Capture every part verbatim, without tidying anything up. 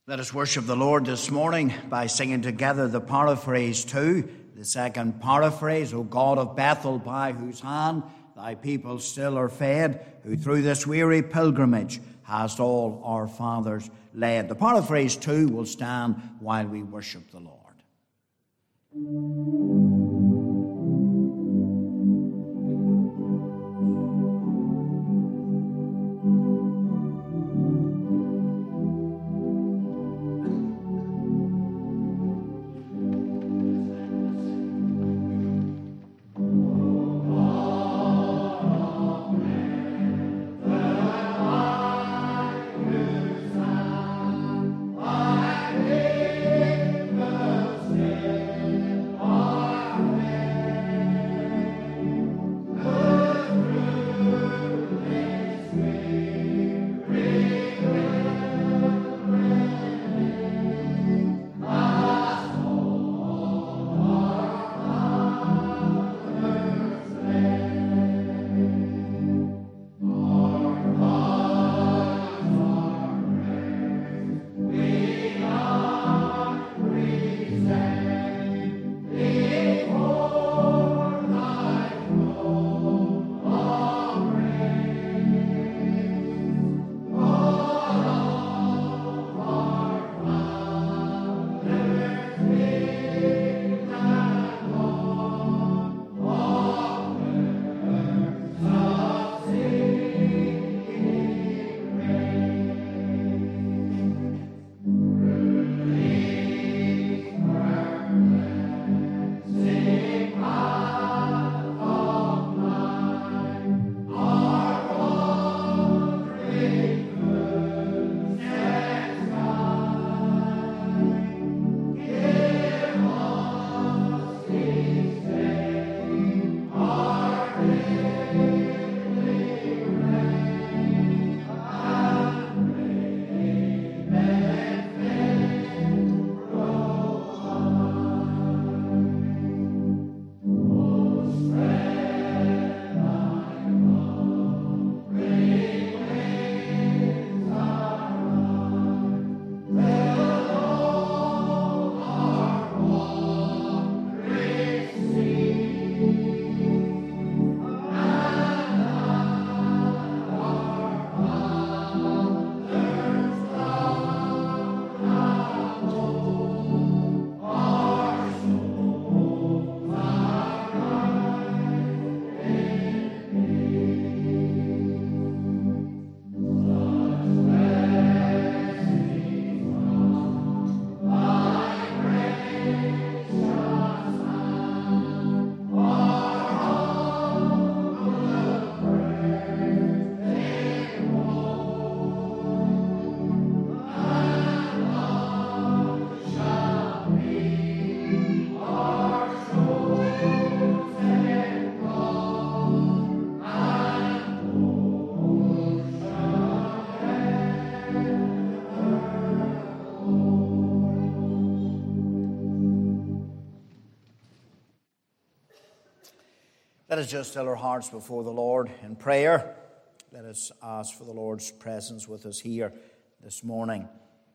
Let us worship the Lord this morning by singing together the paraphrase two, the second paraphrase, O God of Bethel, by whose hand thy people still are fed, who through this weary pilgrimage hast all our fathers led. The paraphrase two will stand while we worship the Lord. Let us just still our hearts before the Lord in prayer. Let us ask for the Lord's presence with us here this morning.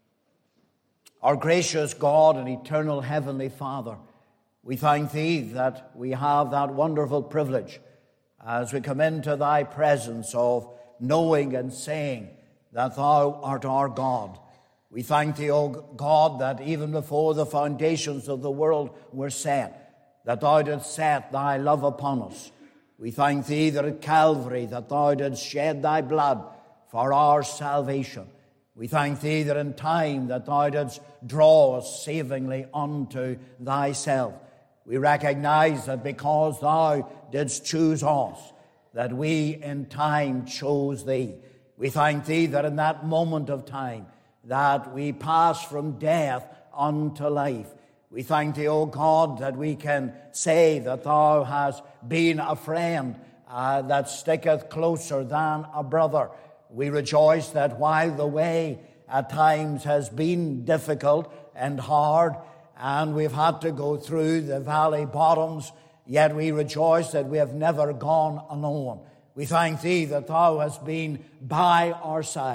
Our gracious God and eternal Heavenly Father, we thank Thee that we have that wonderful privilege as we come into Thy presence of knowing and saying that Thou art our God. We thank Thee, O God, that even before the foundations of the world were set, that Thou didst set Thy love upon us. We thank Thee that at Calvary that Thou didst shed Thy blood for our salvation. We thank Thee that in time that Thou didst draw us savingly unto Thyself. We recognize that because Thou didst choose us, that we in time chose Thee. We thank Thee that in that moment of time that we pass from death unto life. We thank Thee, O God, that we can say that Thou hast been a friend uh, that sticketh closer than a brother. We rejoice that while the way at times has been difficult and hard, and we've had to go through the valley bottoms, yet we rejoice that we have never gone alone. We thank Thee that Thou hast been by our side,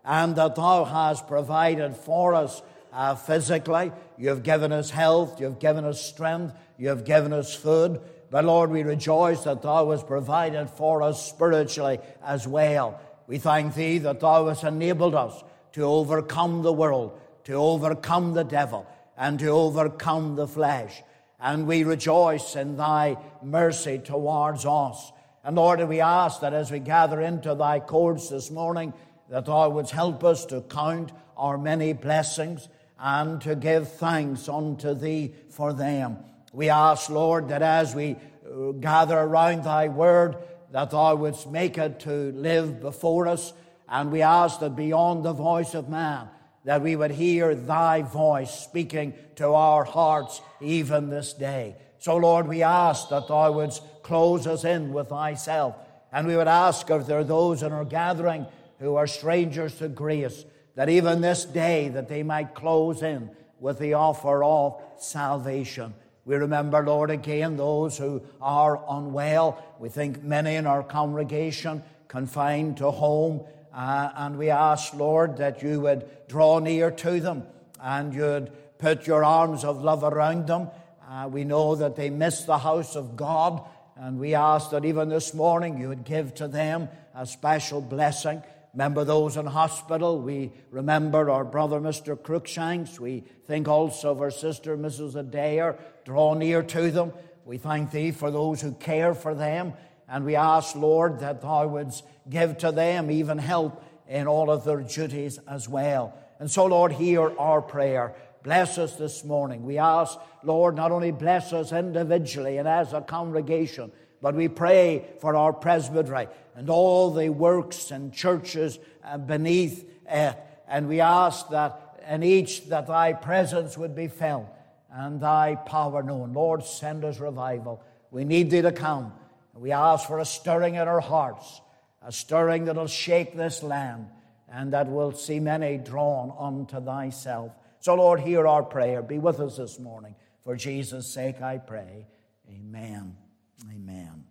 and that thou hast provided for us uh, physically. You've given us health, you've given us strength, you've given us food. But Lord, we rejoice that thou hast provided for us spiritually as well. We thank thee that thou hast enabled us to overcome the world, to overcome the devil, and to overcome the flesh. And we rejoice in thy mercy towards us. And Lord, we ask that as we gather into thy courts this morning, that thou wouldst help us to count our many blessings and to give thanks unto thee for them. We ask, Lord, that as we gather around thy word, that thou wouldst make it to live before us. And we ask that beyond the voice of man, that we would hear thy voice speaking to our hearts even this day. So, Lord, we ask that thou wouldst close us in with thyself. And we would ask if there are those in our gathering who are strangers to grace, that even this day that they might close in with the offer of salvation. We remember, Lord, again, those who are unwell. We think many in our congregation confined to home. Uh, and we ask, Lord, that you would draw near to them and you'd put your arms of love around them. Uh, we know that they miss the house of God, and we ask that even this morning you would give to them a special blessing. Remember those in hospital. We remember our brother, Mister Cruikshanks. We think also of our sister, Missus Adair. Draw near to them. We thank thee for those who care for them. And we ask, Lord, that thou wouldst give to them even help in all of their duties as well. And so, Lord, hear our prayer. Bless us this morning. We ask, Lord, not only bless us individually and as a congregation, but we pray for our presbytery and all the works and churches beneath it. And we ask that in each that thy presence would be felt and thy power known. Lord, send us revival. We need thee to come. We ask for a stirring in our hearts, a stirring that will shake this land and that will see many drawn unto thyself. So, Lord, hear our prayer. Be with us this morning. For Jesus' sake, I pray. Amen. Amen.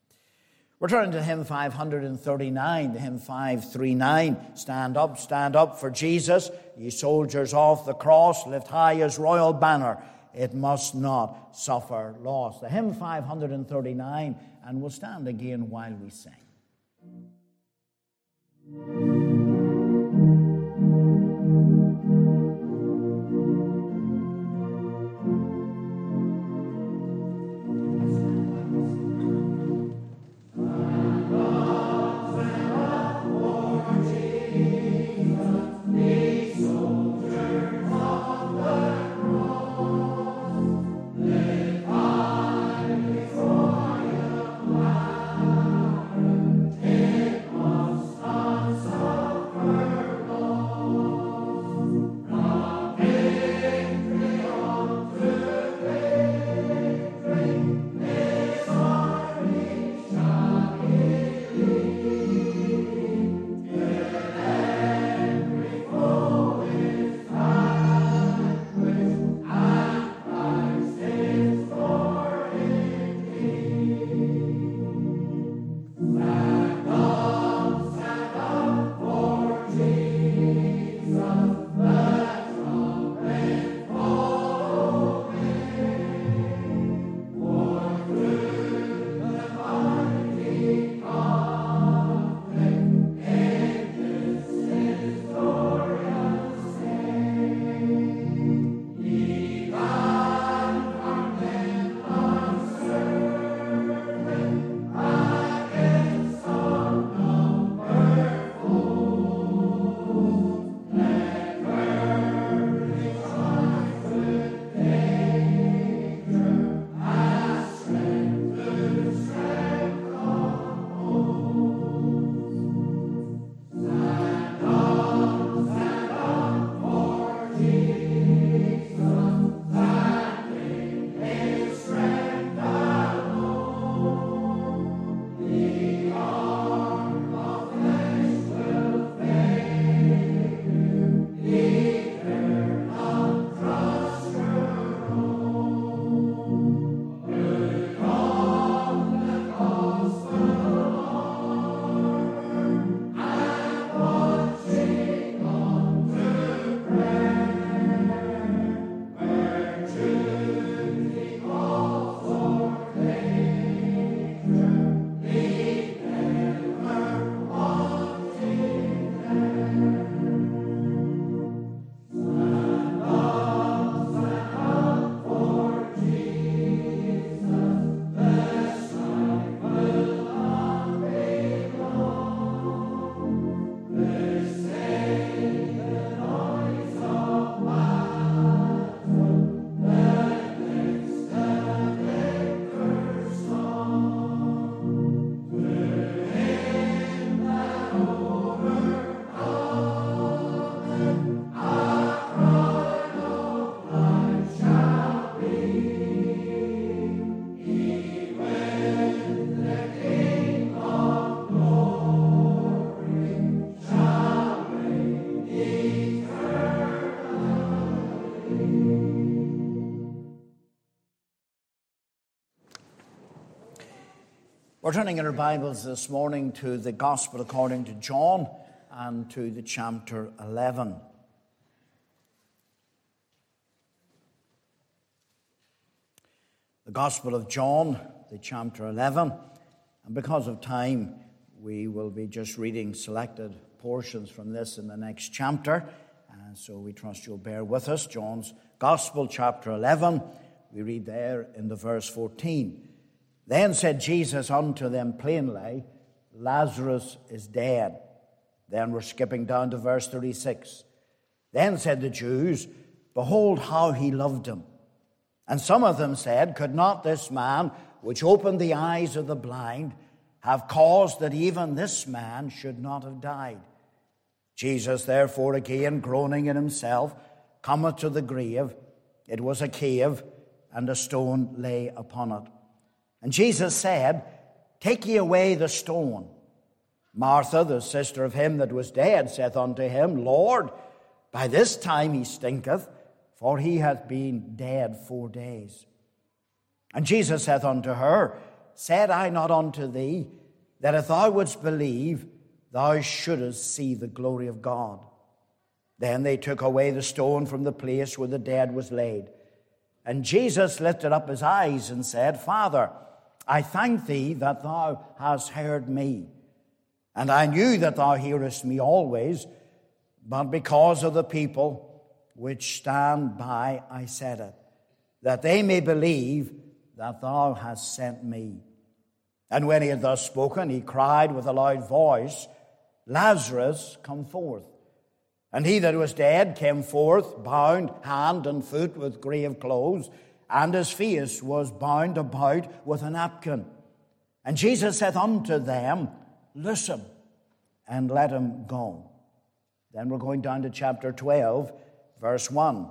We're turning to hymn five thirty-nine, the hymn five thirty-nine. Stand up, stand up for Jesus. Ye soldiers of the cross, lift high his royal banner. It must not suffer loss. The hymn five thirty-nine, and we'll stand again while we sing. Son. We're turning in our Bibles this morning to the Gospel according to John and to the chapter eleven. The Gospel of John, the chapter eleven. And because of time, we will be just reading selected portions from this in the next chapter. And so we trust you'll bear with us. John's Gospel, chapter eleven, we read there in the verse fourteen. Then said Jesus unto them plainly, Lazarus is dead. Then we're skipping down to verse thirty-six. Then said the Jews, Behold how he loved him. And some of them said, Could not this man, which opened the eyes of the blind, have caused that even this man should not have died? Jesus therefore again, groaning in himself, cometh to the grave. It was a cave, and a stone lay upon it. And Jesus said, Take ye away the stone. Martha, the sister of him that was dead, saith unto him, Lord, by this time he stinketh, for he hath been dead four days. And Jesus saith unto her, Said I not unto thee, that if thou wouldst believe, thou shouldest see the glory of God? Then they took away the stone from the place where the dead was laid. And Jesus lifted up his eyes and said, Father, I thank thee that thou hast heard me. And I knew that thou hearest me always, but because of the people which stand by, I said it, that they may believe that thou hast sent me. And when he had thus spoken, he cried with a loud voice, Lazarus, come forth. And he that was dead came forth, bound hand and foot with grave clothes, and his face was bound about with a napkin. And Jesus saith unto them, Loose him, and let him go. Then we're going down to chapter twelve, verse one.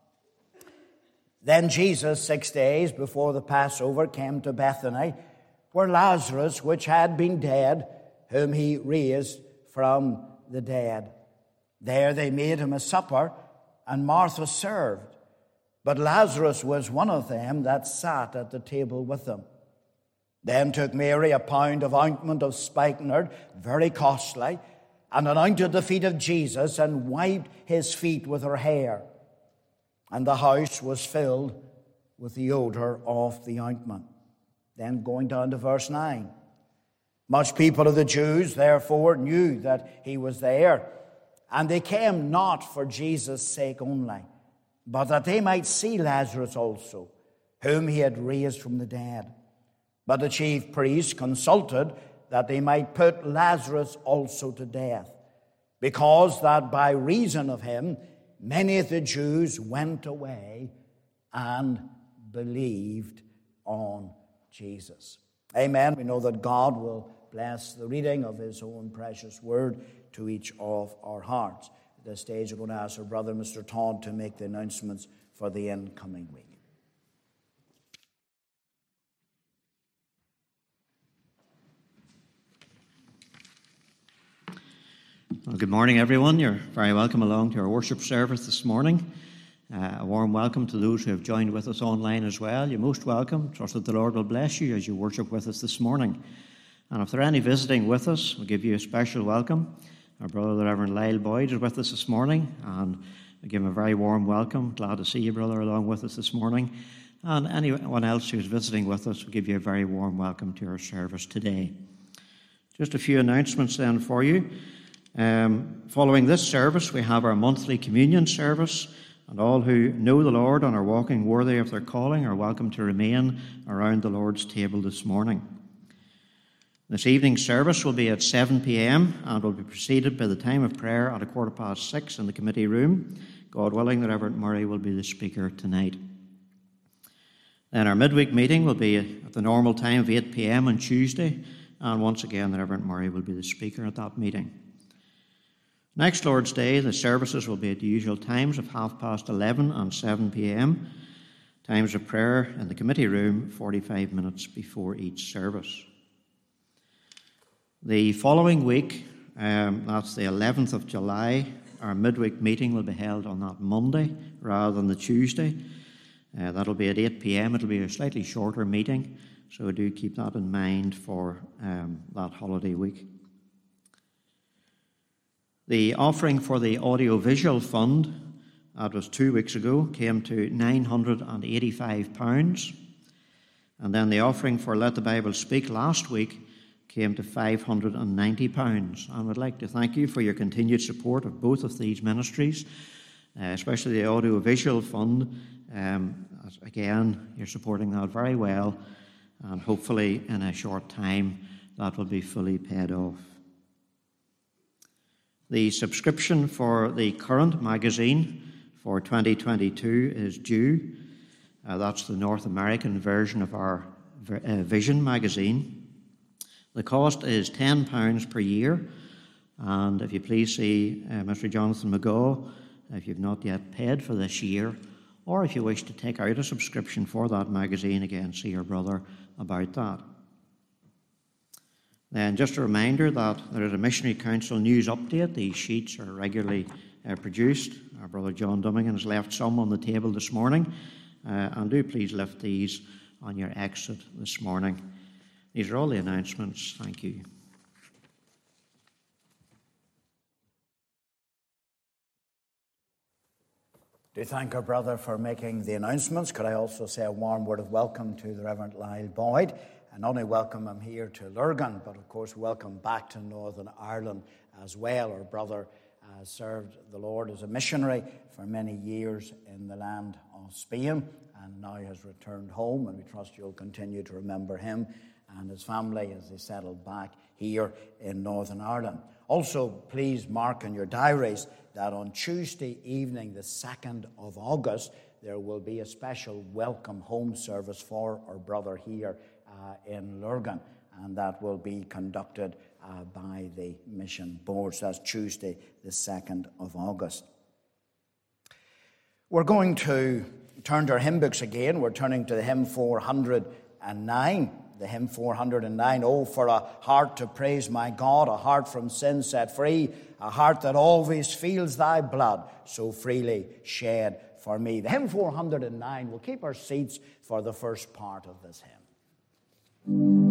Then Jesus, six days before the Passover, came to Bethany, where Lazarus, which had been dead, whom he raised from the dead. There they made him a supper, and Martha served. But Lazarus was one of them that sat at the table with them. Then took Mary a pound of ointment of spikenard, very costly, and anointed the feet of Jesus, and wiped his feet with her hair. And the house was filled with the odor of the ointment. Then going down to verse nine. Much people of the Jews, therefore, knew that he was there, and they came not for Jesus' sake only, but that they might see Lazarus also, whom he had raised from the dead. But the chief priests consulted that they might put Lazarus also to death, because that by reason of him many of the Jews went away and believed on Jesus. Amen. We know that God will bless the reading of his own precious word to each of our hearts. At this stage, we're going to ask our brother, Mister Todd, to make the announcements for the incoming week. Well, good morning, everyone. You're very welcome along to our worship service this morning. Uh, a warm welcome to those who have joined with us online as well. You're most welcome. Trust that the Lord will bless you as you worship with us this morning. And if there are any visiting with us, we'll give you a special welcome. Our brother, the Reverend Lyle Boyd, is with us this morning, and we give him a very warm welcome. Glad to see you, brother, along with us this morning. And anyone else who's visiting with us, we'll give you a very warm welcome to our service today. Just a few announcements then for you. Um, following this service, we have our monthly communion service, and all who know the Lord and are walking worthy of their calling are welcome to remain around the Lord's table this morning. This evening's service will be at seven p.m. and will be preceded by the time of prayer at a quarter past six in the committee room. God willing, the Reverend Murray will be the speaker tonight. Then our midweek meeting will be at the normal time of eight p.m. on Tuesday, and once again the Reverend Murray will be the speaker at that meeting. Next Lord's Day, the services will be at the usual times of half past eleven and seven p.m. Times of prayer in the committee room, forty-five minutes before each service. The following week, um, that's the eleventh of July, our midweek meeting will be held on that Monday rather than the Tuesday. Uh, that'll be at eight p m It'll be a slightly shorter meeting, so do keep that in mind for um, that holiday week. The offering for the Audiovisual Fund, that was two weeks ago, came to nine hundred eighty-five pounds. And then the offering for Let the Bible Speak last week came to five hundred ninety pounds. And I'd like to thank you for your continued support of both of these ministries, uh, especially the Audiovisual Fund. Um, as, again, you're supporting that very well, and hopefully in a short time that will be fully paid off. The subscription for the current magazine for twenty twenty-two is due. Uh, that's the North American version of our uh, Vision magazine. The cost is ten pounds per year, and if you please see uh, Mister Jonathan McGaw, if you've not yet paid for this year, or if you wish to take out a subscription for that magazine, again, see your brother about that. Then just a reminder that there is a Missionary Council news update. These sheets are regularly uh, produced. Our brother John Dummigan has left some on the table this morning, uh, and do please lift these on your exit this morning. These are all the announcements. Thank you. Do thank our brother for making the announcements. Could I also say a warm word of welcome to the Reverend Lyle Boyd, and not only welcome him here to Lurgan, but of course welcome back to Northern Ireland as well. Our brother uh, served the Lord as a missionary for many years in the land of Spain, and now has returned home, and we trust you'll continue to remember him and his family as they settled back here in Northern Ireland. Also, please mark in your diaries that on Tuesday evening, the second of August, there will be a special welcome home service for our brother here uh, in Lurgan, and that will be conducted uh, by the mission board. So that's Tuesday, the second of August. We're going to turn to our hymn books again. We're turning to the hymn four hundred nine. The hymn four hundred nine, oh, for a heart to praise my God, a heart from sin set free, a heart that always feels thy blood so freely shed for me. The hymn four hundred nine, we'll keep our seats for the first part of this hymn.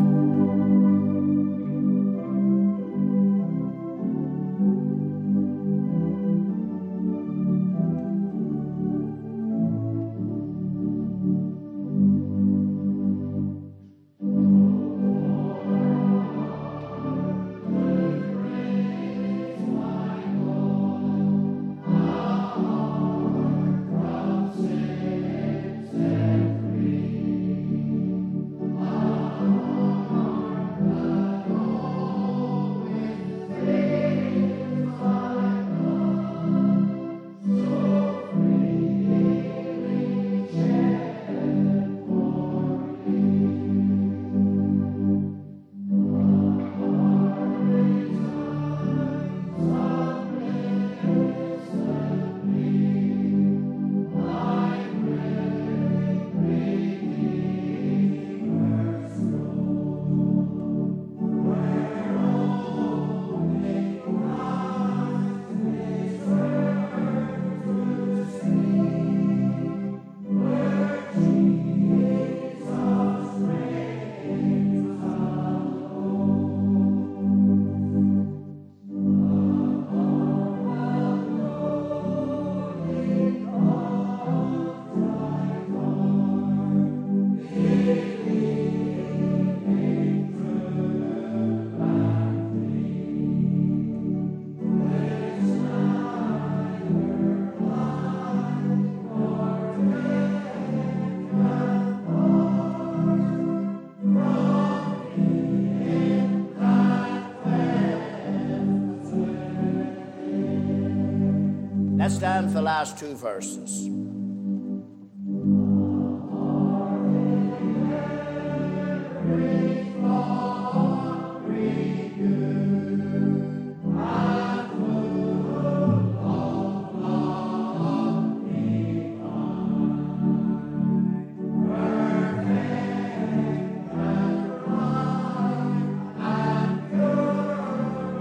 Let's stand for the last two verses.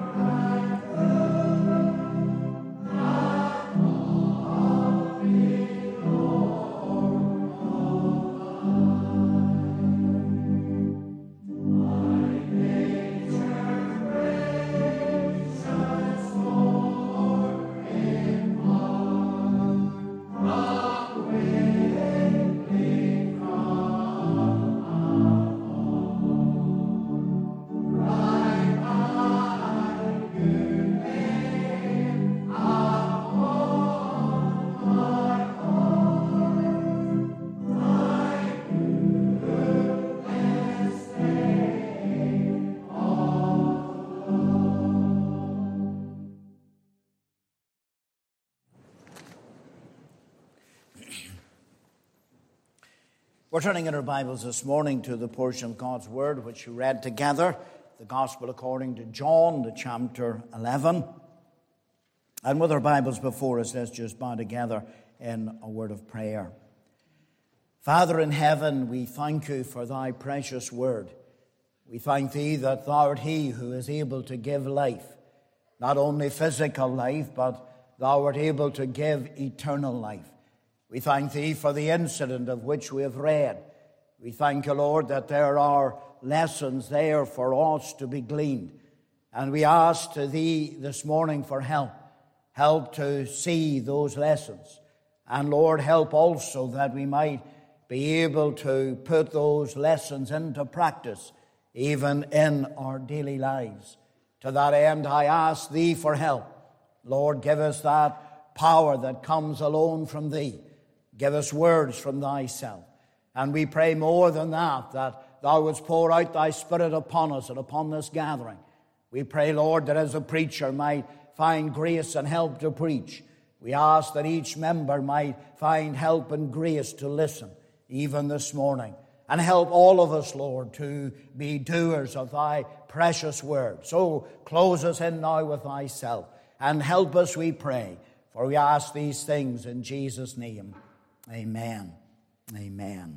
Amen. We're turning in our Bibles this morning to the portion of God's Word which we read together, the Gospel according to John, the chapter eleven. And with our Bibles before us, let's just bow together in a word of prayer. Father in heaven, we thank you for thy precious word. We thank thee that thou art he who is able to give life, not only physical life, but thou art able to give eternal life. We thank thee for the incident of which we have read. We thank you, Lord, that there are lessons there for us to be gleaned. And we ask to thee this morning for help. Help to see those lessons. And Lord, help also that we might be able to put those lessons into practice, even in our daily lives. To that end, I ask thee for help. Lord, give us that power that comes alone from thee. Give us words from thyself. And we pray more than that, that thou wouldst pour out thy Spirit upon us and upon this gathering. We pray, Lord, that as a preacher might find grace and help to preach. We ask that each member might find help and grace to listen, even this morning. And help all of us, Lord, to be doers of thy precious word. So close us in now with thyself. And help us, we pray. For we ask these things in Jesus' name. Amen. Amen.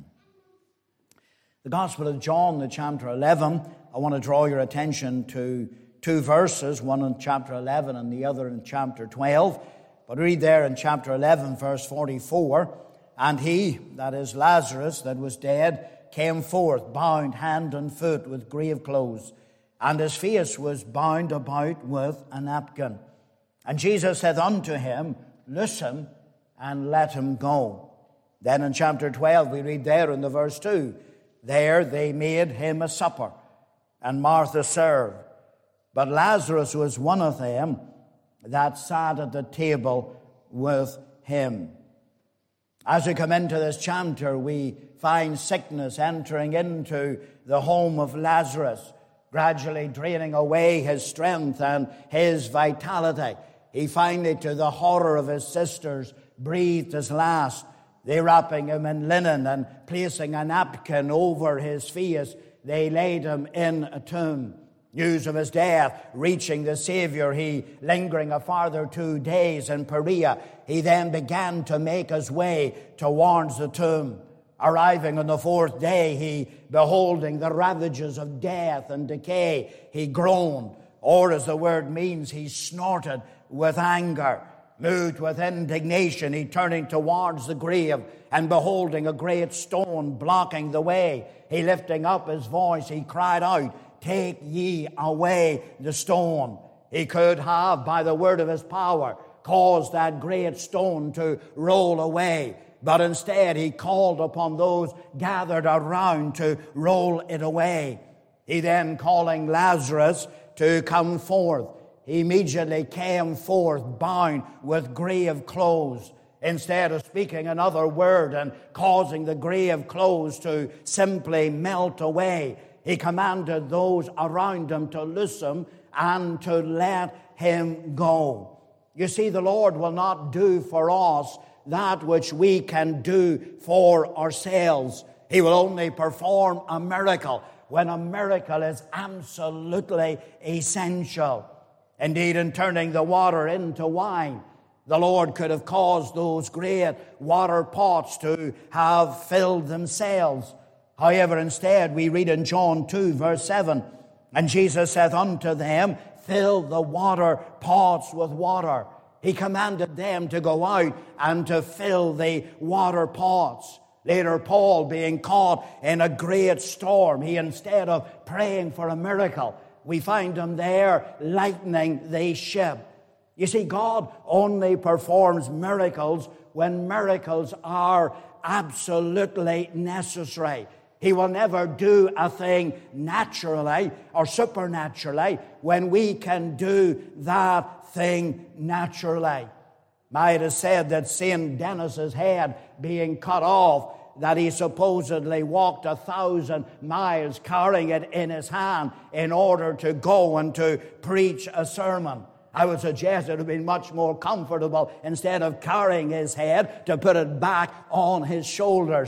The Gospel of John, the chapter eleven, I want to draw your attention to two verses, one in chapter eleven and the other in chapter twelve. But read there in chapter eleven, verse forty-four, and he, that is Lazarus, that was dead, came forth, bound hand and foot with grave clothes, and his face was bound about with a napkin. And Jesus said unto him, Listen, and let him go. Then in chapter twelve, we read there in the verse two, there they made him a supper, and Martha served. But Lazarus was one of them that sat at the table with him. As we come into this chapter, we find sickness entering into the home of Lazarus, gradually draining away his strength and his vitality. He finally, to the horror of his sisters, breathed his last. They wrapping him in linen and placing a napkin over his face, they laid him in a tomb. News of his death reaching the Savior, he lingering a farther two days in Perea, he then began to make his way towards the tomb. Arriving on the fourth day, he, beholding the ravages of death and decay, he groaned, or as the word means, he snorted with anger. Moved with indignation, he turning towards the grave, and beholding a great stone blocking the way, he lifting up his voice, he cried out, Take ye away the stone. He could have, by the word of his power, caused that great stone to roll away. But instead, he called upon those gathered around to roll it away. He then, calling Lazarus to come forth, he immediately came forth bound with grave clothes. Instead of speaking another word and causing the grave clothes to simply melt away, he commanded those around him to listen and to let him go. You see, the Lord will not do for us that which we can do for ourselves. He will only perform a miracle when a miracle is absolutely essential. Indeed, in turning the water into wine, the Lord could have caused those great water pots to have filled themselves. However, instead, we read in John two, verse seven, and Jesus saith unto them, Fill the water pots with water. He commanded them to go out and to fill the water pots. Later, Paul, being caught in a great storm, he, instead of praying for a miracle, we find him there lightening the ship. You see, God only performs miracles when miracles are absolutely necessary. He will never do a thing naturally or supernaturally when we can do that thing naturally. Now, it is said that Saint Denis's head being cut off, that he supposedly walked a thousand miles carrying it in his hand in order to go and to preach a sermon. I would suggest it would have been much more comfortable, instead of carrying his head, to put it back on his shoulders.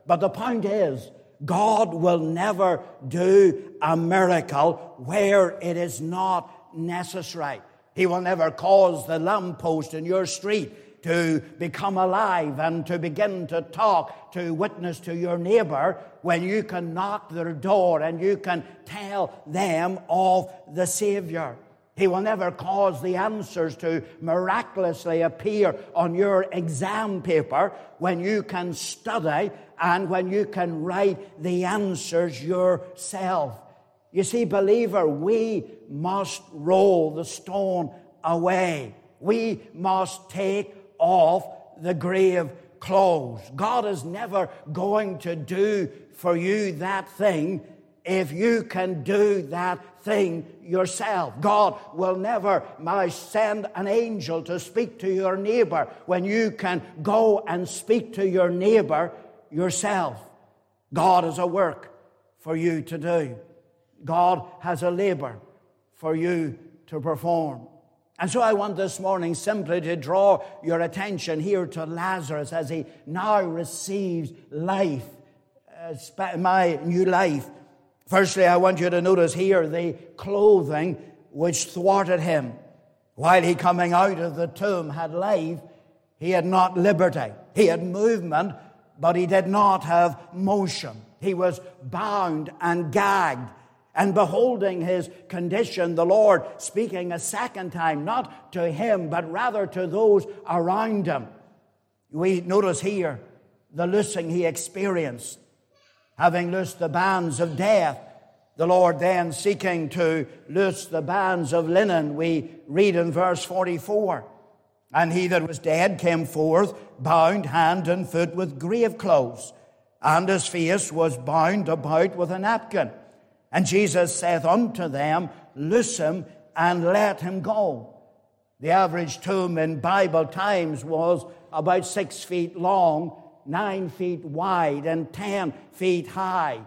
But the point is, God will never do a miracle where it is not necessary. He will never cause the lamppost in your street to become alive and to begin to talk, to witness to your neighbor when you can knock their door and you can tell them of the Savior. He will never cause the answers to miraculously appear on your exam paper when you can study and when you can write the answers yourself. You see, believer, we must roll the stone away. We must take off the grave clothes. God is never going to do for you that thing if you can do that thing yourself. God will never send an angel to speak to your neighbor when you can go and speak to your neighbor yourself. God has a work for you to do. God has a labor for you to perform. And so I want this morning simply to draw your attention here to Lazarus as he now receives life, uh, my new life. Firstly, I want you to notice here the clothing which thwarted him. While he coming out of the tomb had life, he had not liberty. He had movement, but he did not have motion. He was bound and gagged. And beholding his condition, the Lord speaking a second time, not to him, but rather to those around him. We notice here the loosing he experienced. Having loosed the bands of death, the Lord then seeking to loose the bands of linen, we read in verse forty-four, and he that was dead came forth, bound hand and foot with grave clothes, and his face was bound about with a napkin. And Jesus saith unto them, Loose him and let him go. The average tomb in Bible times was about six feet long, nine feet wide, and ten feet high.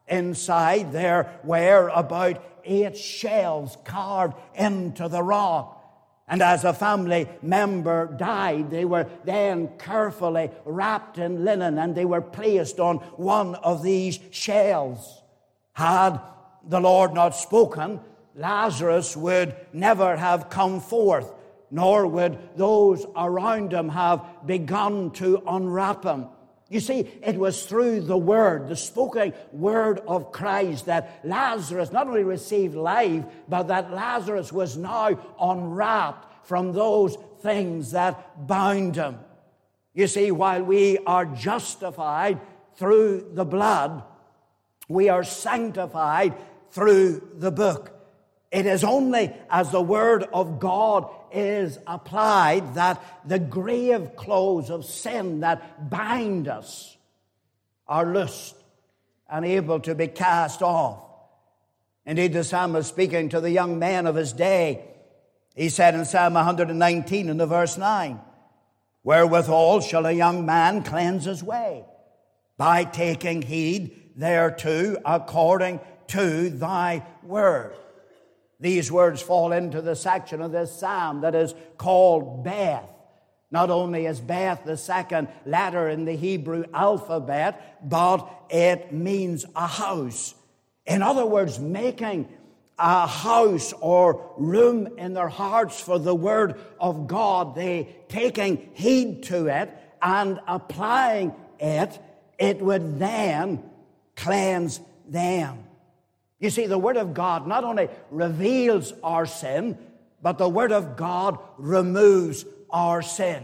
Inside there were about eight shelves carved into the rock. And as a family member died, they were then carefully wrapped in linen and they were placed on one of these shelves. Had the Lord not spoken, Lazarus would never have come forth, nor would those around him have begun to unwrap him. You see, it was through the word, the spoken word of Christ, that Lazarus not only received life, but that Lazarus was now unwrapped from those things that bound him. You see, while we are justified through the blood, we are sanctified through the book. It is only as the word of God is applied that the grave clothes of sin that bind us are loosed and able to be cast off. Indeed, the psalmist, speaking to the young men of his day, he said in Psalm one nineteen in the verse nine, Wherewithal shall a young man cleanse his way? By taking heed thereto according to thy word. These words fall into the section of this psalm that is called Beth. Not only is Beth the second letter in the Hebrew alphabet, but it means a house. In other words, making a house or room in their hearts for the word of God, they taking heed to it and applying it, it would then cleanse them. You see, the Word of God not only reveals our sin, but the Word of God removes our sin.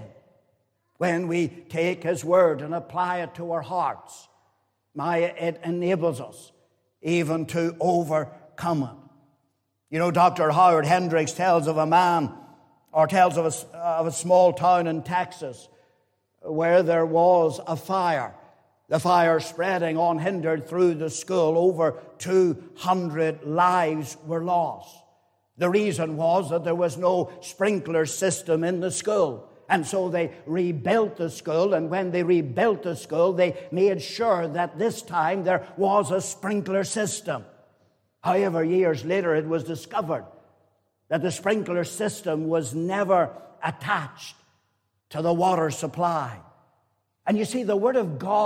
When we take His Word and apply it to our hearts, my, it enables us even to overcome it. You know, Doctor Howard Hendricks tells of a man, or tells of a, of a small town in Texas where there was a fire. The fire spreading unhindered through the school. Over two hundred lives were lost. The reason was that there was no sprinkler system in the school. And so they rebuilt the school, and when they rebuilt the school, they made sure that this time there was a sprinkler system. However, years later it was discovered that the sprinkler system was never attached to the water supply. And you see, the Word of God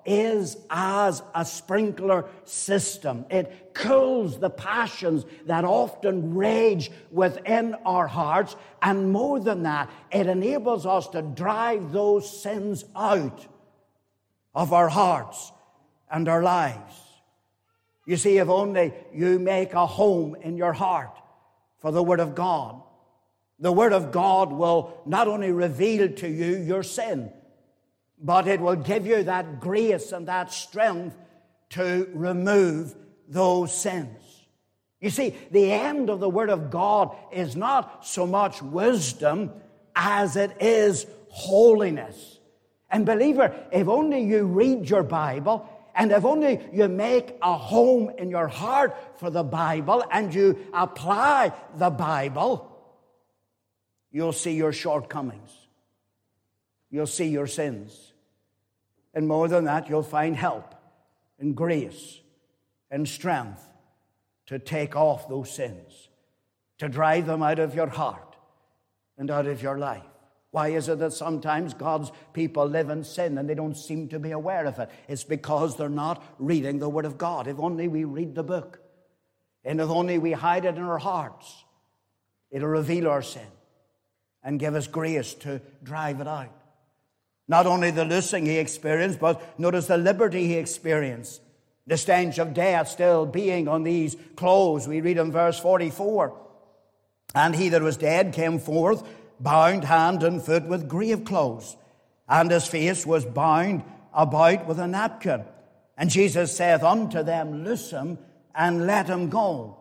is as a sprinkler system. It cools the passions that often rage within our hearts. And more than that, it enables us to drive those sins out of our hearts and our lives. You see, if only you make a home in your heart for the Word of God, the Word of God will not only reveal to you your sin, but it will give you that grace and that strength to remove those sins. You see, the end of the Word of God is not so much wisdom as it is holiness. And believer, if only you read your Bible, and if only you make a home in your heart for the Bible and you apply the Bible, you'll see your shortcomings. You'll see your sins. And more than that, you'll find help and grace and strength to take off those sins, to drive them out of your heart and out of your life. Why is it that sometimes God's people live in sin and they don't seem to be aware of it? It's because they're not reading the Word of God. If only we read the book, and if only we hide it in our hearts, it'll reveal our sin and give us grace to drive it out. Not only the loosing he experienced, but notice the liberty he experienced. The stench of death still being on these clothes. We read in verse forty-four, and he that was dead came forth, bound hand and foot with grave clothes, and his face was bound about with a napkin. And Jesus saith unto them, Loose him and let him go.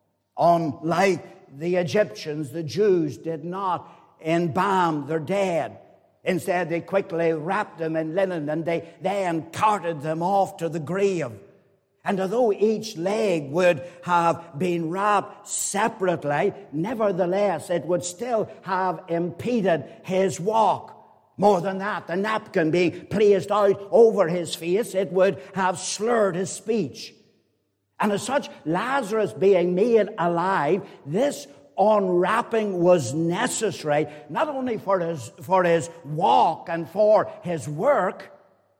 Unlike the Egyptians, the Jews did not embalm their dead. Instead, they quickly wrapped them in linen and they then carted them off to the grave. And although each leg would have been wrapped separately, nevertheless, it would still have impeded his walk. More than that, the napkin being placed out over his face, it would have slurred his speech. And as such, Lazarus being made alive, this unwrapping was necessary, not only for his, for his walk and for his work,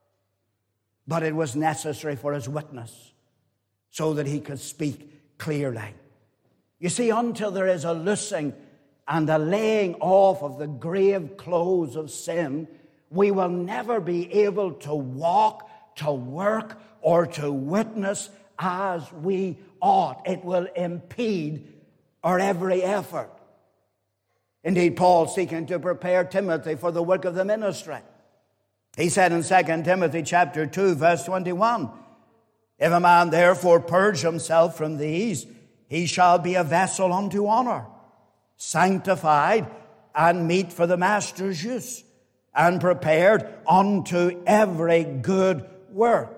but it was necessary for his witness, so that he could speak clearly. You see, until there is a loosing and a laying off of the grave clothes of sin, we will never be able to walk, to work, or to witness as we ought. It will impede our every effort. Indeed, Paul, seeking to prepare Timothy for the work of the ministry, he said in Second Timothy chapter two, verse twenty-one, If a man therefore purge himself from these, he shall be a vessel unto honor, sanctified and meet for the master's use, and prepared unto every good work.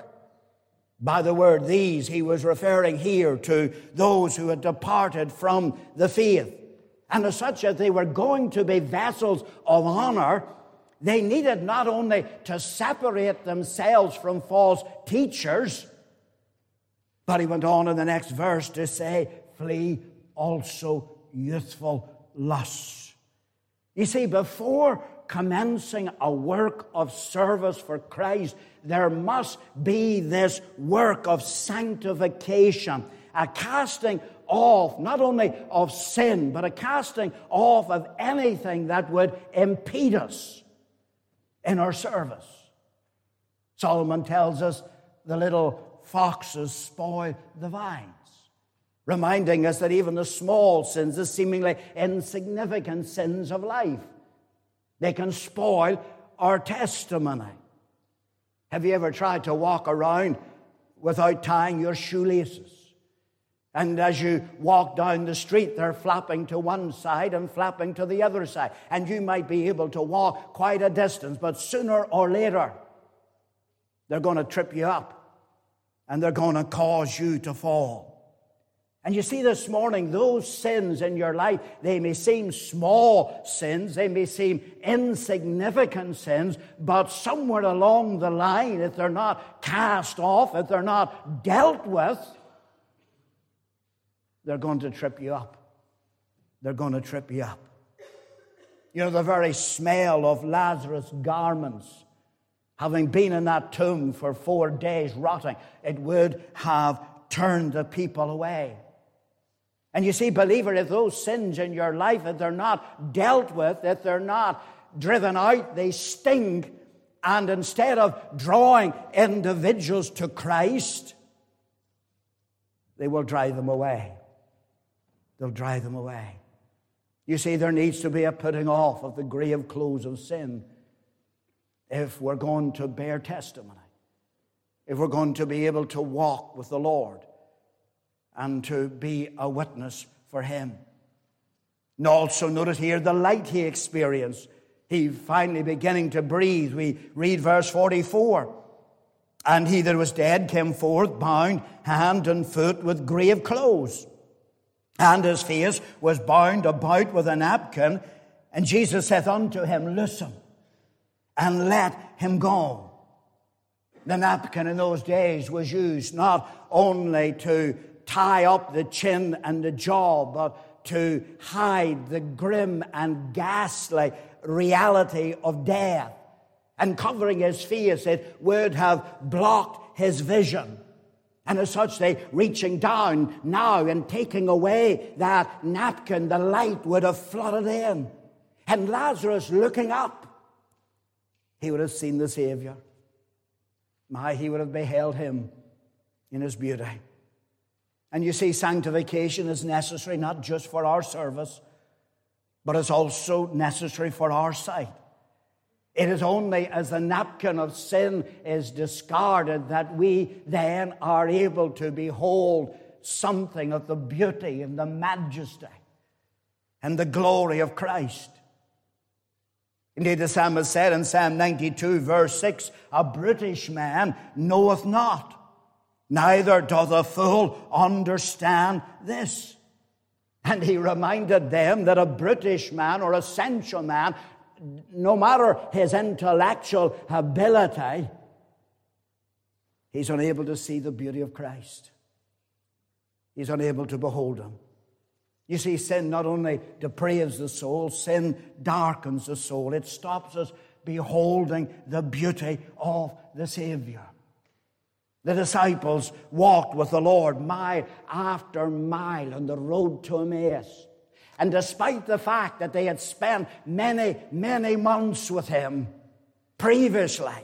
By the word these, he was referring here to those who had departed from the faith. And as such, as they were going to be vessels of honor, they needed not only to separate themselves from false teachers, but he went on in the next verse to say, flee also youthful lusts. You see, before commencing a work of service for Christ, there must be this work of sanctification, a casting off not only of sin, but a casting off of anything that would impede us in our service. Solomon tells us the little foxes spoil the vines, reminding us that even the small sins, the seemingly insignificant sins of life, they can spoil our testimony. Have you ever tried to walk around without tying your shoelaces? And as you walk down the street, they're flapping to one side and flapping to the other side. And you might be able to walk quite a distance, but sooner or later, they're going to trip you up and they're going to cause you to fall. And you see this morning, those sins in your life, they may seem small sins, they may seem insignificant sins, but somewhere along the line, if they're not cast off, if they're not dealt with, they're going to trip you up. They're going to trip you up. You know, the very smell of Lazarus' garments having been in that tomb for four days rotting, it would have turned the people away. And you see, believer, if those sins in your life, if they're not dealt with, if they're not driven out, they sting. And instead of drawing individuals to Christ, they will drive them away. They'll drive them away. You see, there needs to be a putting off of the grave clothes of sin if we're going to bear testimony, if we're going to be able to walk with the Lord and to be a witness for Him. And also notice here the light he experienced. He finally beginning to breathe. We read verse forty-four. And he that was dead came forth, bound hand and foot with grave clothes. And his face was bound about with a napkin. And Jesus saith unto him, Loosen, and let him go. The napkin in those days was used not only to tie up the chin and the jaw, but to hide the grim and ghastly reality of death. And covering his face, it would have blocked his vision. And as such, they reaching down now and taking away that napkin, the light would have flooded in. And Lazarus looking up, he would have seen the Savior. My, he would have beheld him in his beauty. And you see, sanctification is necessary not just for our service, but it's also necessary for our sight. It is only as the napkin of sin is discarded that we then are able to behold something of the beauty and the majesty and the glory of Christ. Indeed, the psalmist said in Psalm ninety-two, verse six, a brutish man knoweth not, neither doth a fool understand this. And he reminded them that a brutish man or a sensual man, no matter his intellectual ability, he's unable to see the beauty of Christ. He's unable to behold him. You see, sin not only depraves the soul, sin darkens the soul. It stops us beholding the beauty of the Savior. The disciples walked with the Lord mile after mile on the road to Emmaus. And despite the fact that they had spent many, many months with him previously,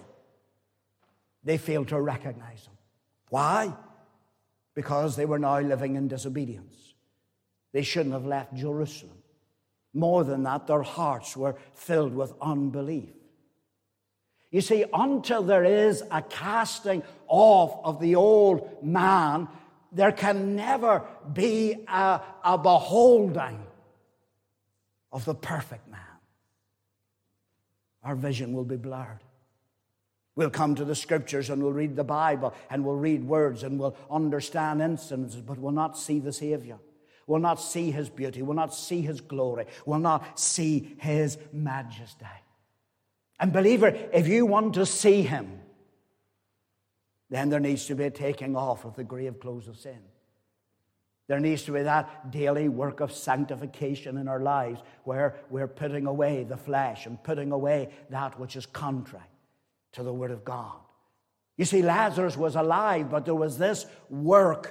they failed to recognize him. Why? Because they were now living in disobedience. They shouldn't have left Jerusalem. More than that, their hearts were filled with unbelief. You see, until there is a casting off of the old man, there can never be a, a beholding of the perfect man. Our vision will be blurred. We'll come to the Scriptures and we'll read the Bible and we'll read words and we'll understand instances, but we'll not see the Savior. We'll not see His beauty. We'll not see His glory. We'll not see His majesty. And believer, if you want to see Him, then there needs to be a taking off of the grave clothes of sin. There needs to be that daily work of sanctification in our lives where we're putting away the flesh and putting away that which is contrary to the Word of God. You see, Lazarus was alive, but there was this work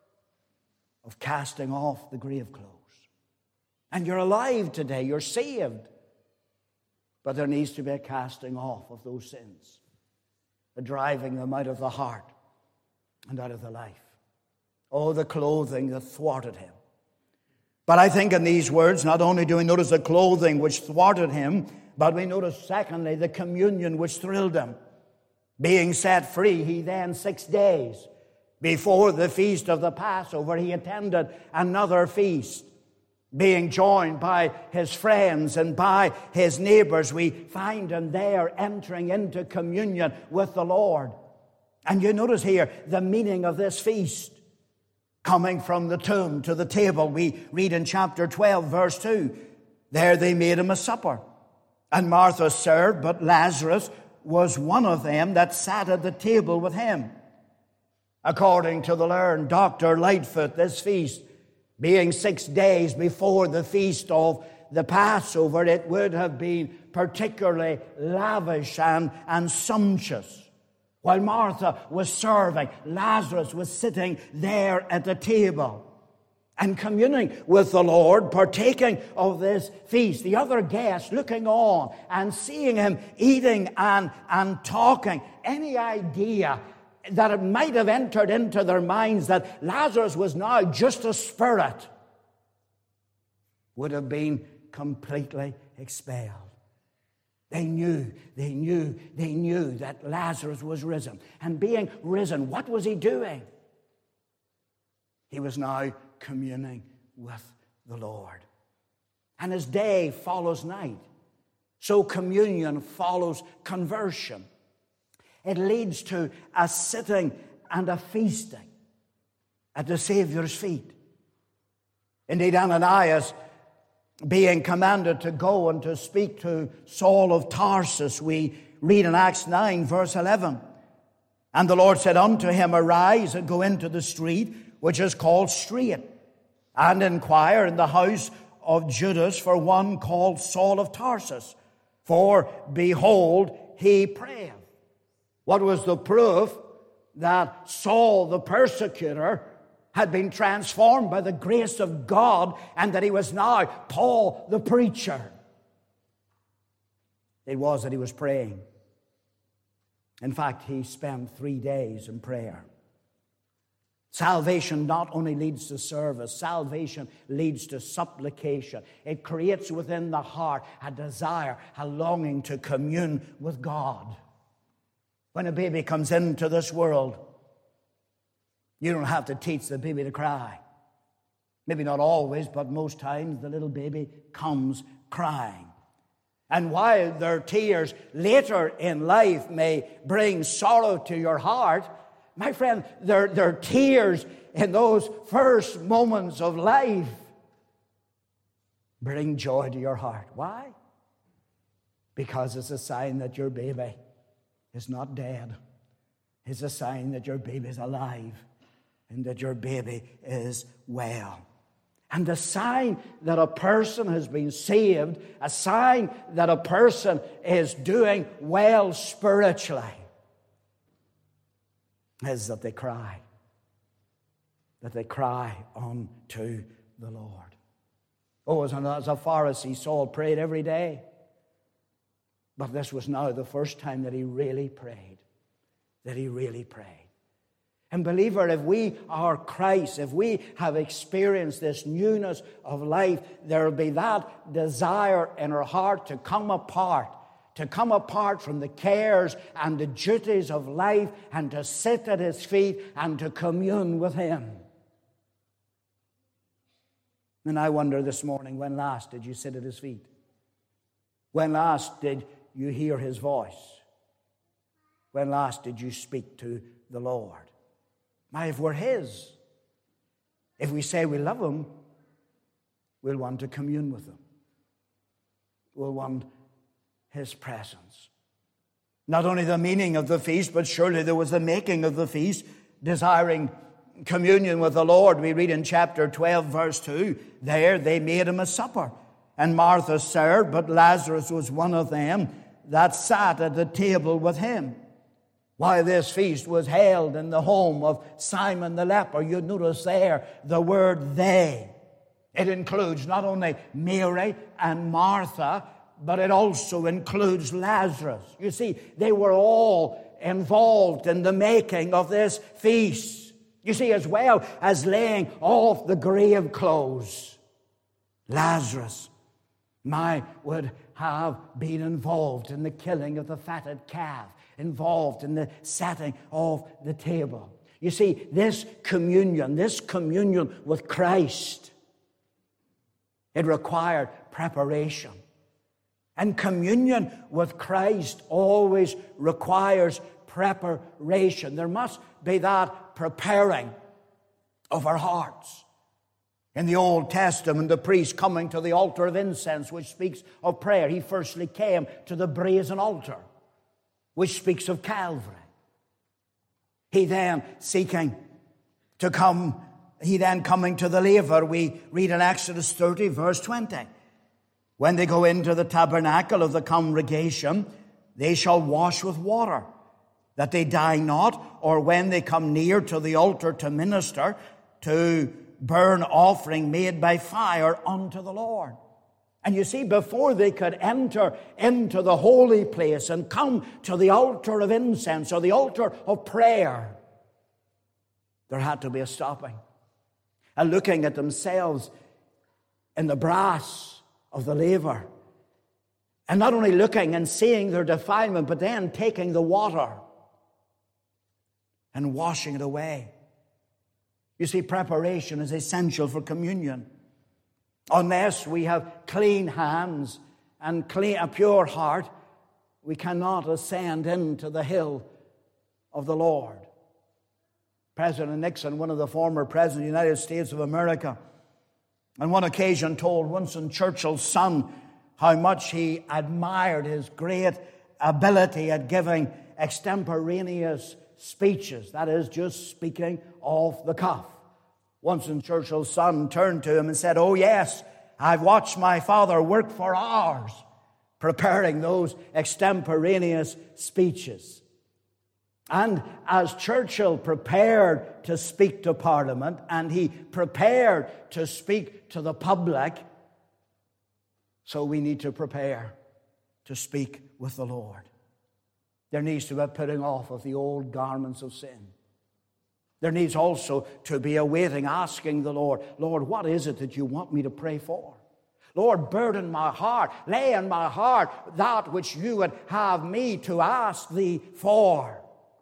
of casting off the grave clothes. And you're alive today, you're saved. But there needs to be a casting off of those sins, a driving them out of the heart and out of the life. Oh, the clothing that thwarted him. But I think in these words, not only do we notice the clothing which thwarted him, but we notice, secondly, the communion which thrilled him. Being set free, he then six days before the feast of the Passover, he attended another feast. Being joined by his friends and by his neighbors, we find him there entering into communion with the Lord. And you notice here the meaning of this feast. Coming from the tomb to the table, we read in chapter twelve, verse two, there they made him a supper. And Martha served, but Lazarus was one of them that sat at the table with him. According to the learned Doctor Lightfoot, this feast, being six days before the feast of the Passover, it would have been particularly lavish and, and sumptuous. While Martha was serving, Lazarus was sitting there at the table and communing with the Lord, partaking of this feast. The other guests looking on and seeing him eating and, and talking. Any idea that it might have entered into their minds that Lazarus was now just a spirit would have been completely expelled. They knew, they knew, they knew that Lazarus was risen. And being risen, what was he doing? He was now communing with the Lord. And as day follows night, so communion follows conversion. It leads to a sitting and a feasting at the Savior's feet. Indeed, Ananias, being commanded to go and to speak to Saul of Tarsus, we read in Acts nine, verse eleven. And the Lord said unto him, Arise and go into the street, which is called Straight, and inquire in the house of Judas for one called Saul of Tarsus. For behold, he prayeth. What was the proof that Saul the persecutor had been transformed by the grace of God and that he was now Paul the preacher? It was that he was praying. In fact, he spent three days in prayer. Salvation not only leads to service, salvation leads to supplication. It creates within the heart a desire, a longing to commune with God. When a baby comes into this world, you don't have to teach the baby to cry. Maybe not always, but most times the little baby comes crying. And while their tears later in life may bring sorrow to your heart, my friend, their, their tears in those first moments of life bring joy to your heart. Why? Because it's a sign that your baby is not dead. It's a sign that your baby is alive and that your baby is well. And the sign that a person has been saved, a sign that a person is doing well spiritually, is that they cry. That they cry unto the Lord. Oh, as a Pharisee, Saul prayed every day. But this was now the first time that he really prayed. That he really prayed. And believer, if we are Christ, if we have experienced this newness of life, there will be that desire in our heart to come apart, to come apart from the cares and the duties of life and to sit at his feet and to commune with him. And I wonder this morning, when last did you sit at his feet? When last did you hear his voice? When last did you speak to the Lord? Now, if we're his, if we say we love him, we'll want to commune with him. We'll want his presence. Not only the meaning of the feast, but surely there was the making of the feast, desiring communion with the Lord. We read in chapter twelve, verse two, there they made him a supper. And Martha served, but Lazarus was one of them that sat at the table with him. While this feast was held in the home of Simon the leper, you notice there the word they. It includes not only Mary and Martha, but it also includes Lazarus. You see, they were all involved in the making of this feast. You see, as well as laying off the grave clothes, Lazarus might would have been involved in the killing of the fatted calf, involved in the setting of the table. You see, this communion, this communion with Christ, it required preparation. And communion with Christ always requires preparation. There must be that preparing of our hearts. In the Old Testament, the priest coming to the altar of incense, which speaks of prayer, he firstly came to the brazen altar, which speaks of Calvary. He then seeking to come, he then coming to the laver, we read in Exodus thirty, verse twenty. When they go into the tabernacle of the congregation, they shall wash with water, that they die not, or when they come near to the altar to minister, to burn offering made by fire unto the Lord. And you see, before they could enter into the holy place and come to the altar of incense or the altar of prayer, there had to be a stopping, a looking at themselves in the brass of the laver, and not only looking and seeing their defilement, but then taking the water and washing it away. You see, preparation is essential for communion. Unless we have clean hands and clean, a pure heart, we cannot ascend into the hill of the Lord. President Nixon, one of the former presidents of the United States of America, on one occasion told Winston Churchill's son how much he admired his great ability at giving extemporaneous speeches, that is, just speaking off the cuff. Winston Churchill's son turned to him and said, "Oh yes, I've watched my father work for hours preparing those extemporaneous speeches." And as Churchill prepared to speak to Parliament, and he prepared to speak to the public, so we need to prepare to speak with the Lord. There needs to be a putting off of the old garments of sin. There needs also to be a waiting, asking the Lord, "Lord, what is it that you want me to pray for? Lord, burden my heart, lay in my heart that which you would have me to ask thee for."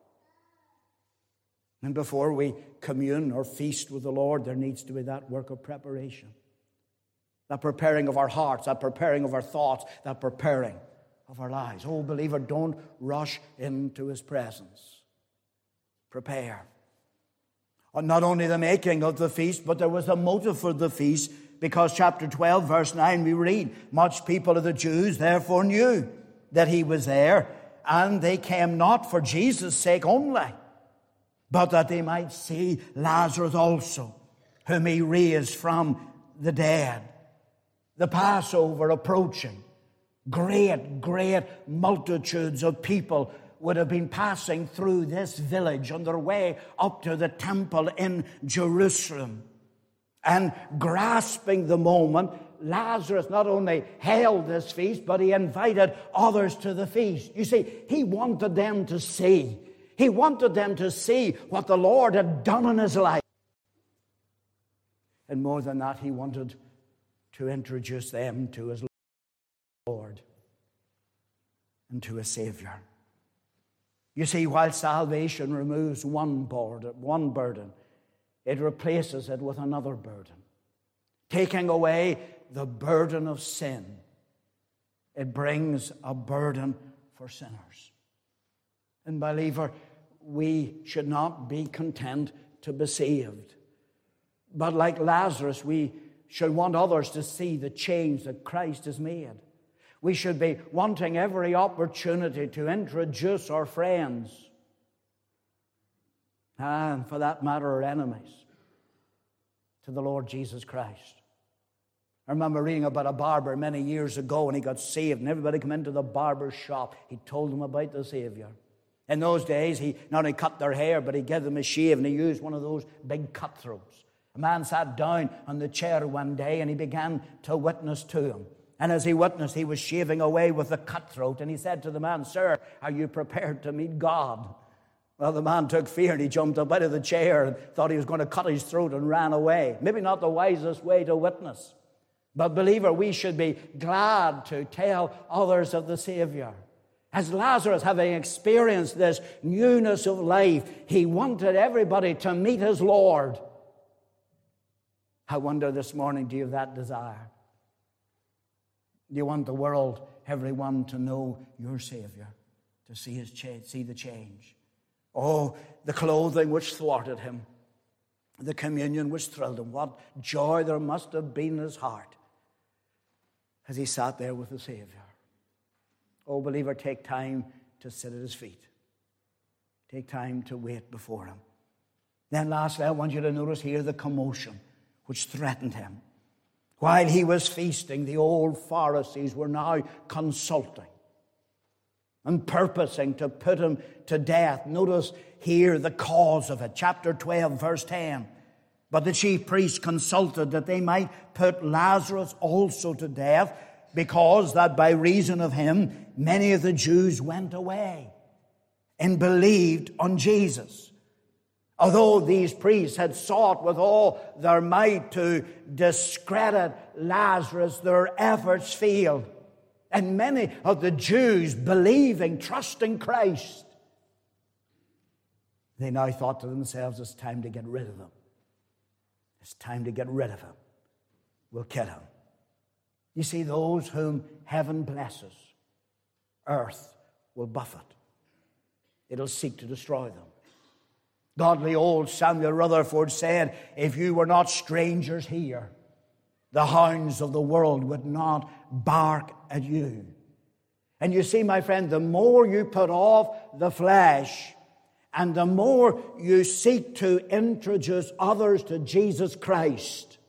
And before we commune or feast with the Lord, there needs to be that work of preparation. That preparing of our hearts, that preparing of our thoughts, that preparing of our lives. Oh, believer, don't rush into his presence. Prepare. Not only the making of the feast, but there was a motive for the feast, because chapter twelve, verse nine, we read, "Much people of the Jews therefore knew that he was there, and they came not for Jesus' sake only, but that they might see Lazarus also, whom he raised from the dead." The Passover approaching. Great, great multitudes of people would have been passing through this village on their way up to the temple in Jerusalem. And grasping the moment, Lazarus not only held this feast, but he invited others to the feast. You see, he wanted them to see. He wanted them to see what the Lord had done in his life. And more than that, he wanted to introduce them to his Lord and to his Savior. You see, while salvation removes one burden, one burden, it replaces it with another burden. Taking away the burden of sin, it brings a burden for sinners. And believer, we should not be content to be saved. But like Lazarus, we should want others to see the change that Christ has made. We should be wanting every opportunity to introduce our friends, and for that matter, our enemies, to the Lord Jesus Christ. I remember reading about a barber many years ago, and he got saved, and everybody came into the barber's shop. He told them about the Savior. In those days, he not only cut their hair, but he gave them a shave, and he used one of those big cutthroats. A man sat down on the chair one day, and he began to witness to him. And as he witnessed, he was shaving away with the cutthroat, and he said to the man, "Sir, are you prepared to meet God?" Well, the man took fear, and he jumped up out of the chair and thought he was going to cut his throat and ran away. Maybe not the wisest way to witness. But believer, we should be glad to tell others of the Savior. As Lazarus, having experienced this newness of life, he wanted everybody to meet his Lord. I wonder this morning, do you have that desire? Do you want the world, everyone, to know your Savior, to see his cha- see the change? Oh, the clothing which thwarted him, the communion which thrilled him. What joy there must have been in his heart as he sat there with the Savior. Oh, believer, take time to sit at his feet. Take time to wait before him. Then lastly, I want you to notice here the commotion which threatened him. While he was feasting, the old Pharisees were now consulting and purposing to put him to death. Notice here the cause of it. Chapter twelve, verse ten. But the chief priests consulted that they might put Lazarus also to death, because that by reason of him many of the Jews went away and believed on Jesus. Although these priests had sought with all their might to discredit Lazarus, their efforts failed. And many of the Jews, believing, trusting Christ, they now thought to themselves, it's time to get rid of him. It's time to get rid of him. We'll kill him. You see, those whom heaven blesses, earth will buffet. It'll seek to destroy them. Godly old Samuel Rutherford said, if you were not strangers here, the hounds of the world would not bark at you. And you see, my friend, the more you put off the flesh and the more you seek to introduce others to Jesus Christ,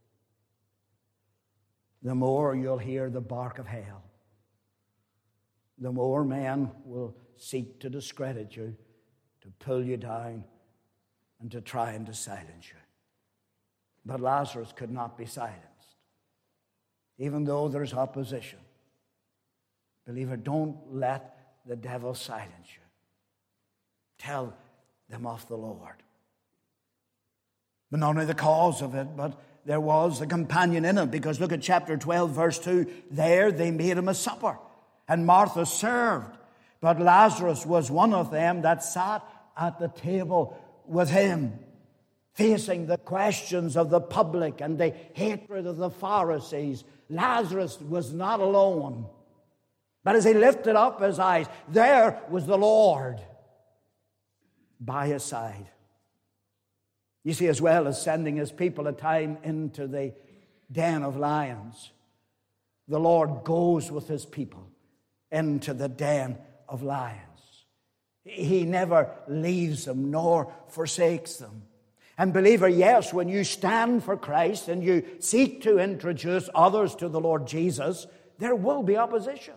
the more you'll hear the bark of hell. The more men will seek to discredit you, to pull you down, and to try and to silence you. But Lazarus could not be silenced, even though there's opposition. Believer, don't let the devil silence you. Tell them of the Lord. But not only the cause of it, but there was a companion in it, because look at chapter twelve, verse two. There they made him a supper, and Martha served. But Lazarus was one of them that sat at the table with him, facing the questions of the public and the hatred of the Pharisees. Lazarus was not alone. But as he lifted up his eyes, there was the Lord by his side. You see, as well as sending his people a time into the den of lions, the Lord goes with his people into the den of lions. He never leaves them nor forsakes them. And believer, yes, when you stand for Christ and you seek to introduce others to the Lord Jesus, there will be opposition.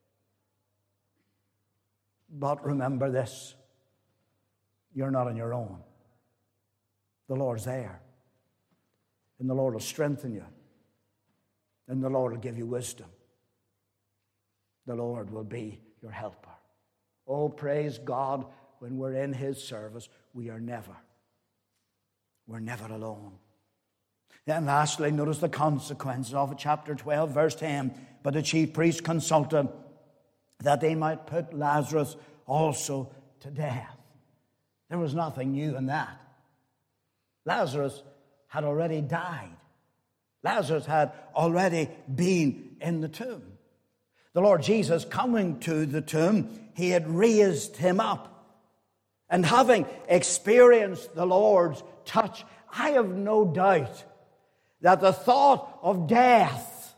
But remember this, you're not on your own. The Lord's there. And the Lord will strengthen you. And the Lord will give you wisdom. The Lord will be your helper. Oh, praise God, when we're in his service, we are never, we're never alone. Then lastly, notice the consequences of it. Chapter twelve, verse ten. But the chief priests consulted that they might put Lazarus also to death. There was nothing new in that. Lazarus had already died. Lazarus had already been in the tomb. The Lord Jesus, coming to the tomb, he had raised him up. And having experienced the Lord's touch, I have no doubt that the thought of death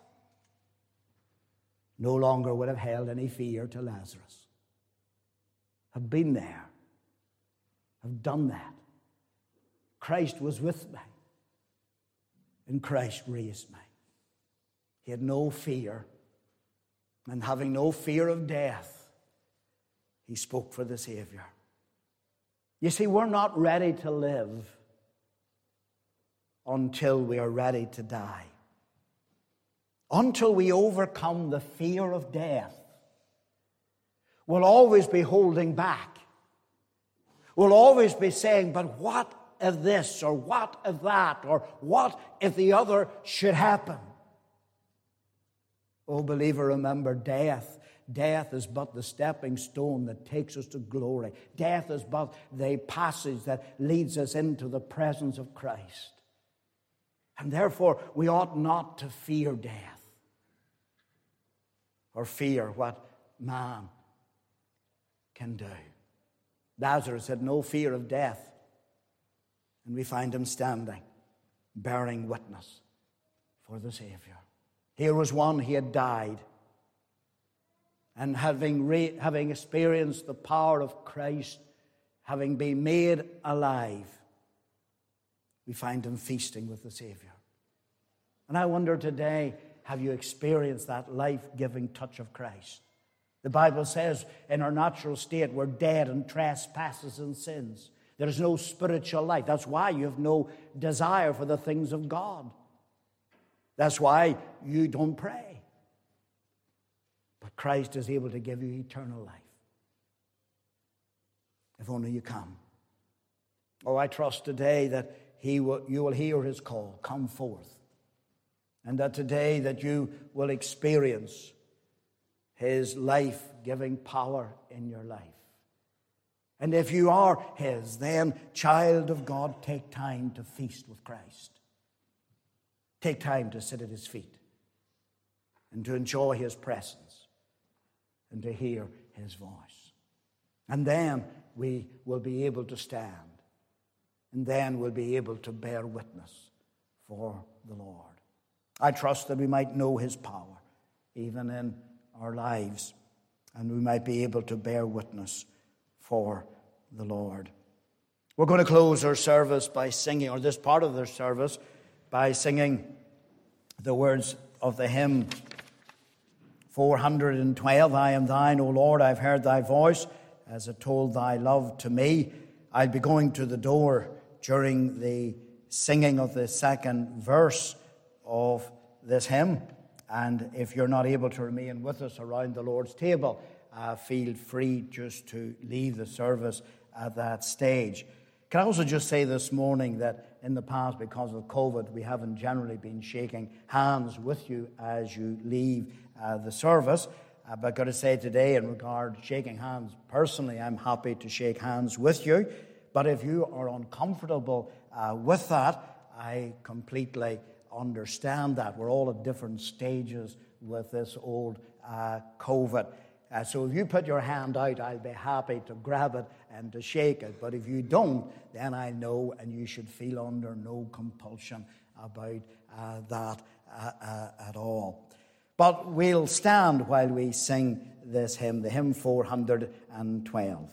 no longer would have held any fear to Lazarus. I've been there. I've done that. Christ was with me. And Christ raised me. He had no fear. And having no fear of death, he spoke for the Savior. You see, we're not ready to live until we are ready to die. Until we overcome the fear of death, we'll always be holding back. We'll always be saying, but what if this, or what if that, or what if the other should happen? Oh, believer, remember, death. Death is but the stepping stone that takes us to glory. Death is but the passage that leads us into the presence of Christ. And therefore, we ought not to fear death or fear what man can do. Lazarus had no fear of death, and we find him standing, bearing witness for the Savior. Here was one, he had died. And having, re- having experienced the power of Christ, having been made alive, we find him feasting with the Savior. And I wonder today, have you experienced that life-giving touch of Christ? The Bible says in our natural state we're dead in trespasses and sins. There is no spiritual life. That's why you have no desire for the things of God. That's why you don't pray. But Christ is able to give you eternal life. If only you come. Oh, I trust today that he will, you will hear his call, come forth. And that today that you will experience his life-giving power in your life. And if you are his, then, child of God, take time to feast with Christ. Take time to sit at his feet and to enjoy his presence and to hear his voice. And then we will be able to stand. And then we'll be able to bear witness for the Lord. I trust that we might know his power, even in our lives, and we might be able to bear witness for the Lord. We're going to close our service by singing, or this part of the service, by singing the words of the hymn four hundred twelve, I am thine, O Lord, I've heard thy voice, as it told thy love to me. I'll be going to the door during the singing of the second verse of this hymn. And if you're not able to remain with us around the Lord's table, uh, feel free just to leave the service at that stage. Can I also just say this morning that in the past, because of COVID, we haven't generally been shaking hands with you as you leave uh, the service. Uh, but I've got to say today, in regard to shaking hands, personally, I'm happy to shake hands with you. But if you are uncomfortable uh, with that, I completely understand that. We're all at different stages with this old uh, COVID. Uh, so if you put your hand out, I'll be happy to grab it and to shake it. But if you don't, then I know, and you should feel under no compulsion about uh, that uh, uh, at all. But we'll stand while we sing this hymn, the hymn four hundred twelve.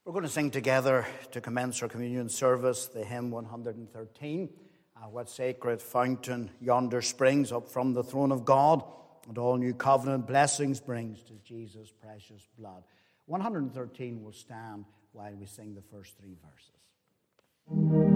We're going to sing together to commence our communion service the hymn one hundred thirteen, uh, What Sacred Fountain Yonder Springs Up from the Throne of God, and all new covenant blessings brings to Jesus' precious blood. one hundred thirteen will stand while we sing the first three verses.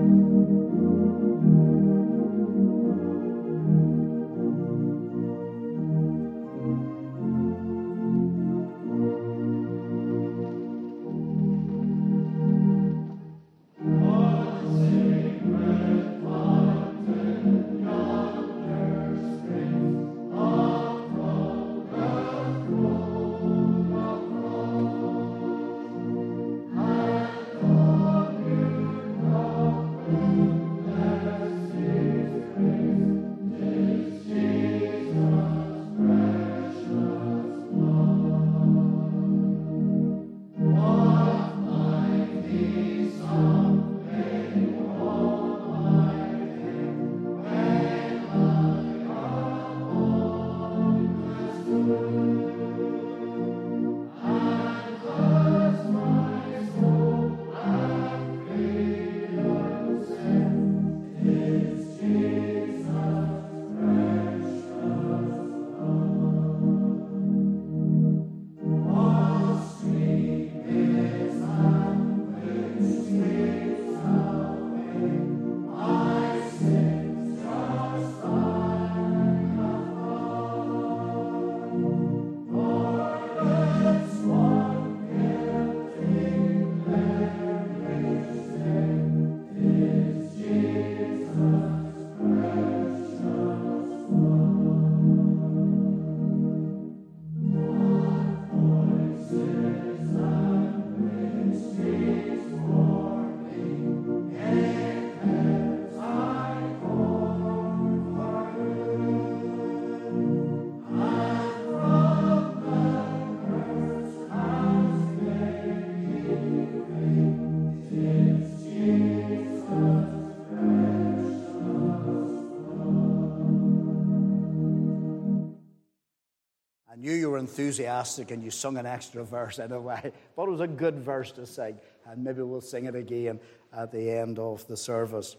I knew you were enthusiastic and you sung an extra verse anyway, but it was a good verse to sing, and maybe we'll sing it again at the end of the service.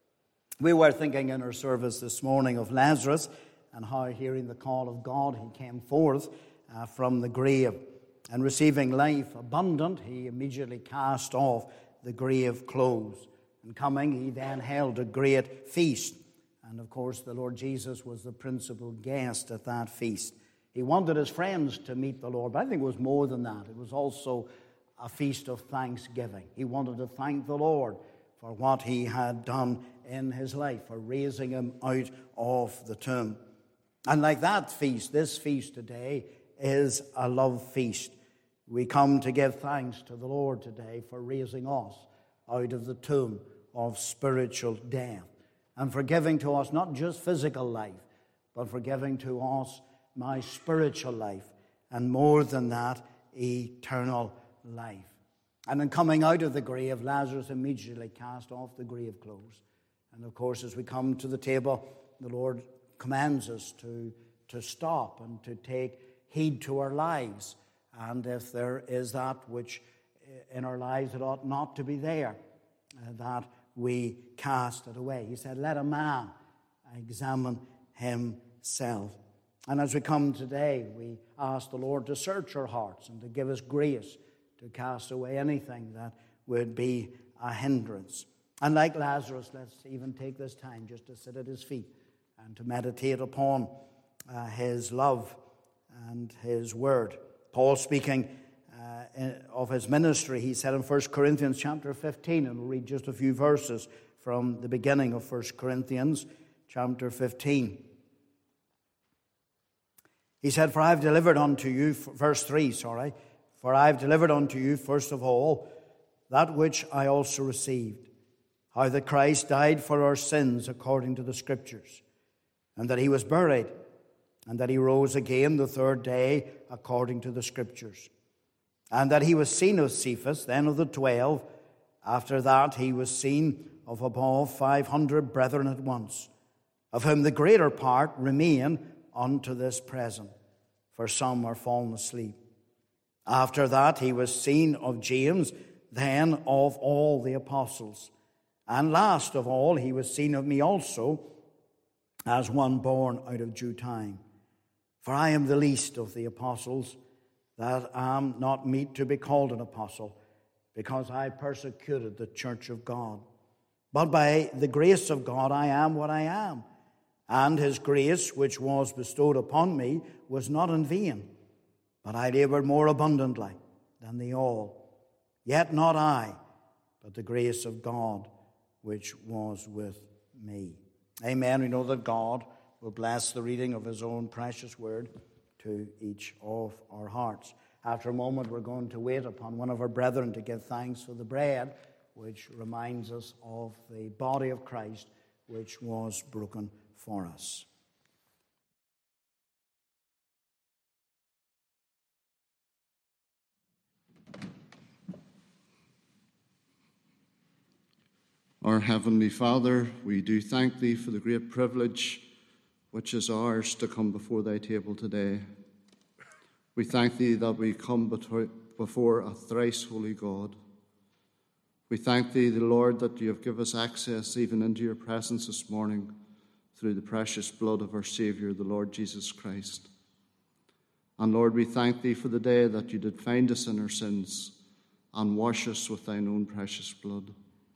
We were thinking in our service this morning of Lazarus and how, hearing the call of God, he came forth uh, from the grave, and receiving life abundant, he immediately cast off the grave clothes. And coming, he then held a great feast, and of course the Lord Jesus was the principal guest at that feast. He wanted his friends to meet the Lord, but I think it was more than that. It was also a feast of thanksgiving. He wanted to thank the Lord for what he had done in his life, for raising him out of the tomb. And like that feast, this feast today is a love feast. We come to give thanks to the Lord today for raising us out of the tomb of spiritual death, and for giving to us not just physical life, but for giving to us my spiritual life, and more than that, eternal life. And in coming out of the grave, Lazarus immediately cast off the grave clothes. And of course, as we come to the table, the Lord commands us to, to stop and to take heed to our lives. And if there is that which in our lives that ought not to be there, uh, that we cast it away. He said, let a man examine himself. And as we come today, we ask the Lord to search our hearts and to give us grace to cast away anything that would be a hindrance. And like Lazarus, let's even take this time just to sit at his feet and to meditate upon uh, his love and his word. Paul, speaking uh, in, of his ministry, he said in First Corinthians chapter fifteen, and we'll read just a few verses from the beginning of First Corinthians chapter fifteen. He said, for I have delivered unto you, verse three, sorry, for I have delivered unto you, first of all, that which I also received, how that Christ died for our sins according to the Scriptures, and that he was buried, and that he rose again the third day according to the Scriptures, and that he was seen of Cephas, then of the twelve. After that he was seen of above five hundred brethren at once, of whom the greater part remain unto this present, for some are fallen asleep. After that he was seen of James, then of all the apostles. And last of all he was seen of me also, as one born out of due time. For I am the least of the apostles, that am not meet to be called an apostle, because I persecuted the church of God. But by the grace of God I am what I am, and his grace which was bestowed upon me was not in vain, but I labored more abundantly than they all. Yet not I, but the grace of God which was with me. Amen. We know that God will bless the reading of his own precious word to each of our hearts. After a moment, we're going to wait upon one of our brethren to give thanks for the bread, which reminds us of the body of Christ, which was broken for us. Our Heavenly Father, we do thank Thee for the great privilege which is ours to come before Thy table today. We thank Thee that we come before a thrice holy God. We thank Thee, the Lord, that You have given us access even into Your presence this morning through the precious blood of our Saviour, the Lord Jesus Christ. And Lord, we thank Thee for the day that You did find us in our sins and wash us with Thine own precious blood.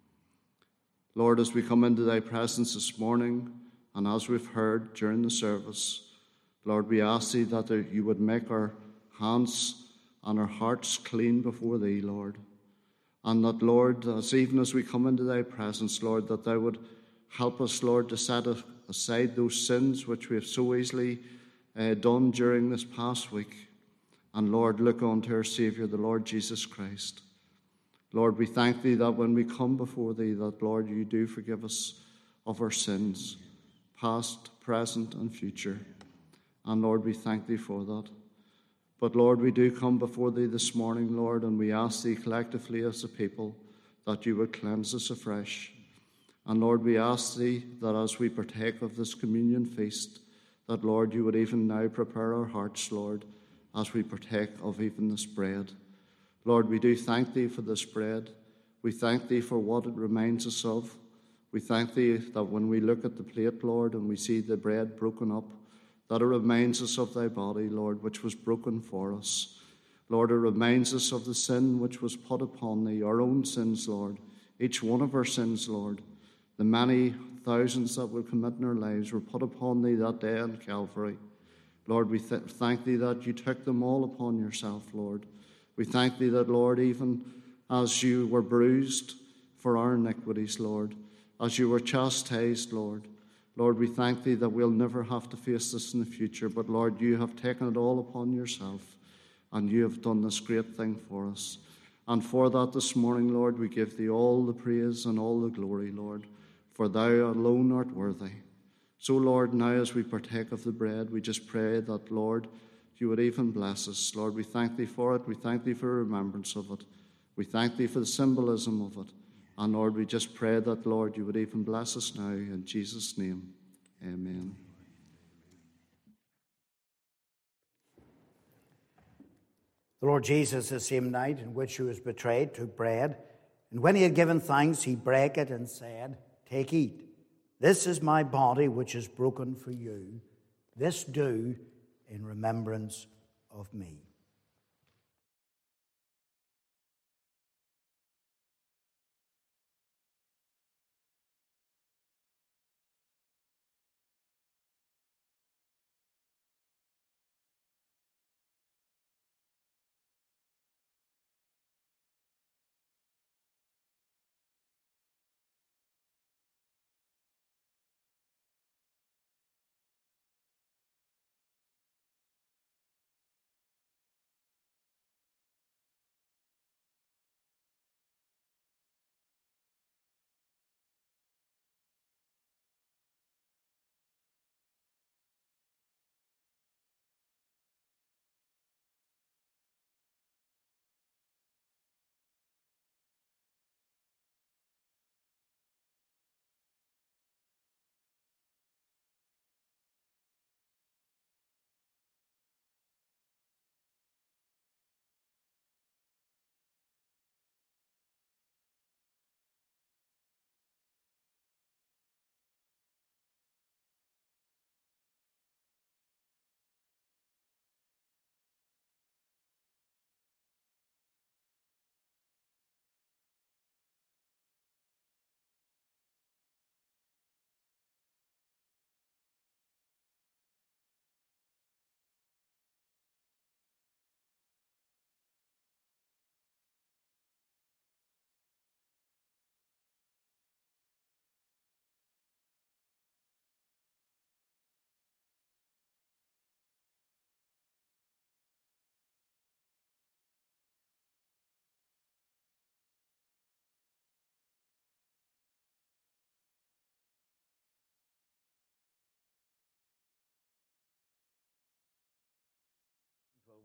Lord, as we come into Thy presence this morning, and as we've heard during the service, Lord, we ask Thee that You would make our hands and our hearts clean before Thee, Lord. And that, Lord, as even as we come into Thy presence, Lord, that Thou would help us, Lord, to set aside those sins which we have so easily uh, done during this past week. And, Lord, look unto our Saviour, the Lord Jesus Christ. Lord, we thank Thee that when we come before Thee, that, Lord, You do forgive us of our sins, past, present, and future. And, Lord, we thank Thee for that. But, Lord, we do come before Thee this morning, Lord, and we ask Thee collectively as a people that You would cleanse us afresh. And, Lord, we ask Thee that as we partake of this communion feast, that, Lord, You would even now prepare our hearts, Lord, as we partake of even this bread. Lord, we do thank Thee for this bread. We thank Thee for what it reminds us of. We thank Thee that when we look at the plate, Lord, and we see the bread broken up, that it reminds us of Thy body, Lord, which was broken for us. Lord, it reminds us of the sin which was put upon Thee, our own sins, Lord, each one of our sins, Lord. The many thousands that we commit in our lives were put upon Thee that day on Calvary. Lord, we th- thank Thee that You took them all upon Yourself, Lord. We thank Thee that, Lord, even as You were bruised for our iniquities, Lord, as You were chastised, Lord, Lord, we thank Thee that we'll never have to face this in the future, but, Lord, You have taken it all upon Yourself, and You have done this great thing for us. And for that this morning, Lord, we give Thee all the praise and all the glory, Lord, for Thou alone art worthy. So, Lord, now as we partake of the bread, we just pray that, Lord, You would even bless us. Lord, we thank Thee for it. We thank Thee for remembrance of it. We thank Thee for the symbolism of it. And, Lord, we just pray that, Lord, You would even bless us now. In Jesus' name, amen. The Lord Jesus, the same night in which He was betrayed, took bread. And when He had given thanks, He brake it and said, "Take, eat. This is my body, which is broken for you. This do in remembrance of me."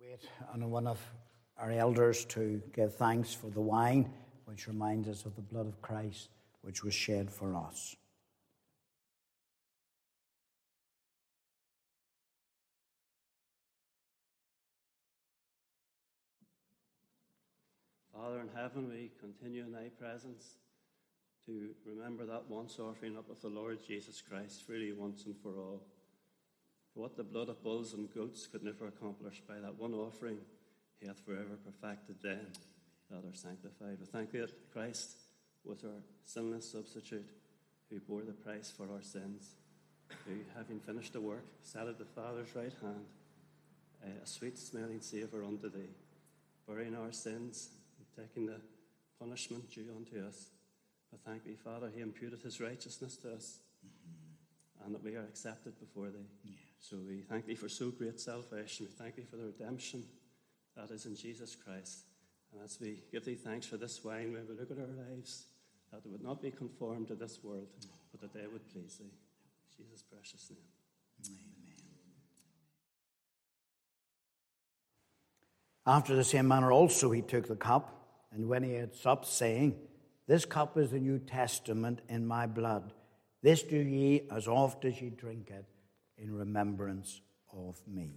Wait on one of our elders to give thanks for the wine, which reminds us of the blood of Christ, which was shed for us. Father in heaven, we continue in thy presence to remember that once offering up of the Lord Jesus Christ, freely once and for all. For what the blood of bulls and goats could never accomplish, by that one offering he hath forever perfected them that are sanctified. We thank thee that Christ was our sinless substitute, who bore the price for our sins, who, having finished the work, sat at the Father's right hand, a sweet-smelling savour unto thee, bearing our sins, taking the punishment due unto us. I thank thee, Father, he imputed his righteousness to us, mm-hmm. and that we are accepted before thee. Yes. So we thank thee for so great salvation. We thank thee for the redemption that is in Jesus Christ. And as we give thee thanks for this wine, may we look at our lives, that they would not be conformed to this world, but that they would please thee. In Jesus' precious name. Amen. After the same manner also he took the cup, and when he had supped, saying, This cup is the New Testament in my blood. This do ye as oft as ye drink it, in remembrance of me.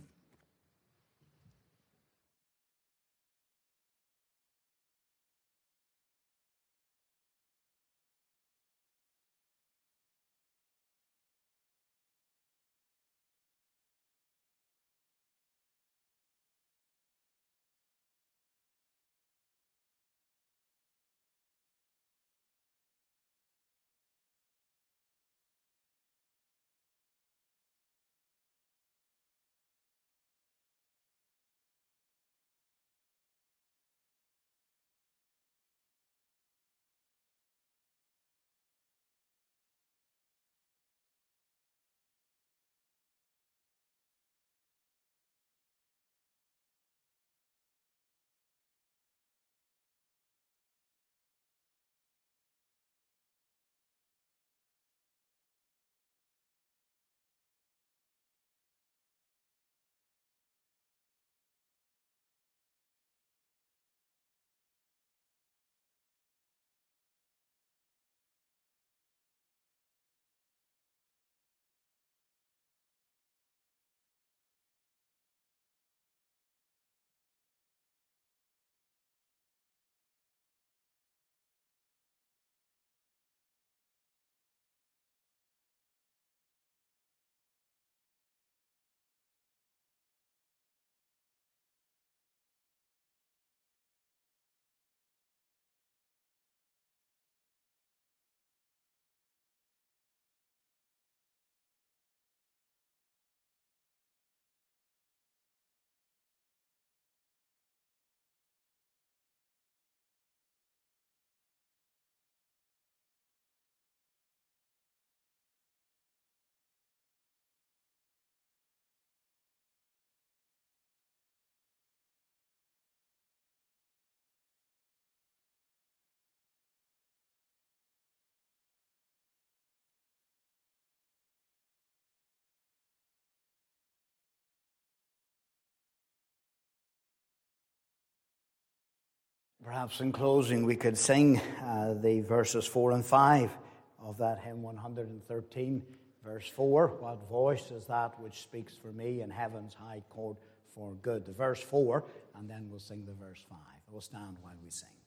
Perhaps in closing we could sing uh, the verses four and five of that hymn one hundred thirteen, verse four. What voice is that which speaks for me in heaven's high court for good? The verse four, and then we'll sing the verse five. We'll stand while we sing.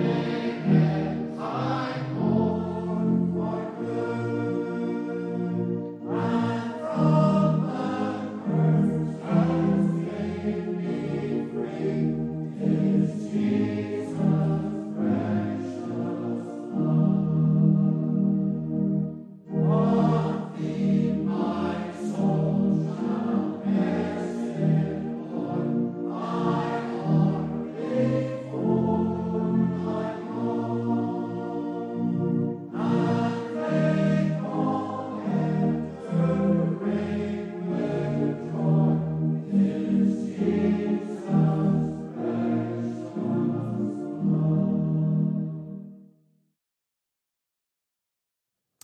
For good.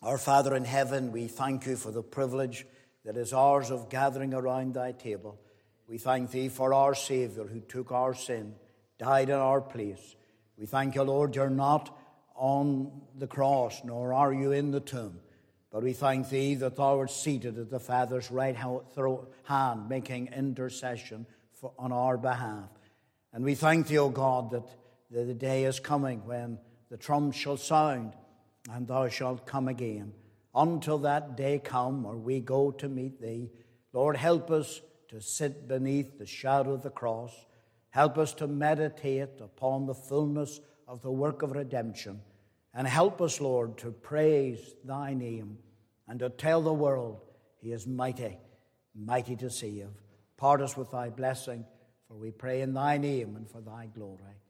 Our Father in heaven, we thank you for the privilege that is ours of gathering around thy table. We thank thee for our Saviour who took our sin, died in our place. We thank you, Lord, you're not on the cross, nor are you in the tomb. But we thank thee that thou art seated at the Father's right hand, making intercession for, on our behalf. And we thank thee, O God, that the day is coming when the trump shall sound, and thou shalt come again. Until that day come, or we go to meet thee, Lord, help us to sit beneath the shadow of the cross. Help us to meditate upon the fullness of the work of redemption. And help us, Lord, to praise thy name and to tell the world he is mighty, mighty to save. Part us with thy blessing, for we pray in thy name and for thy glory.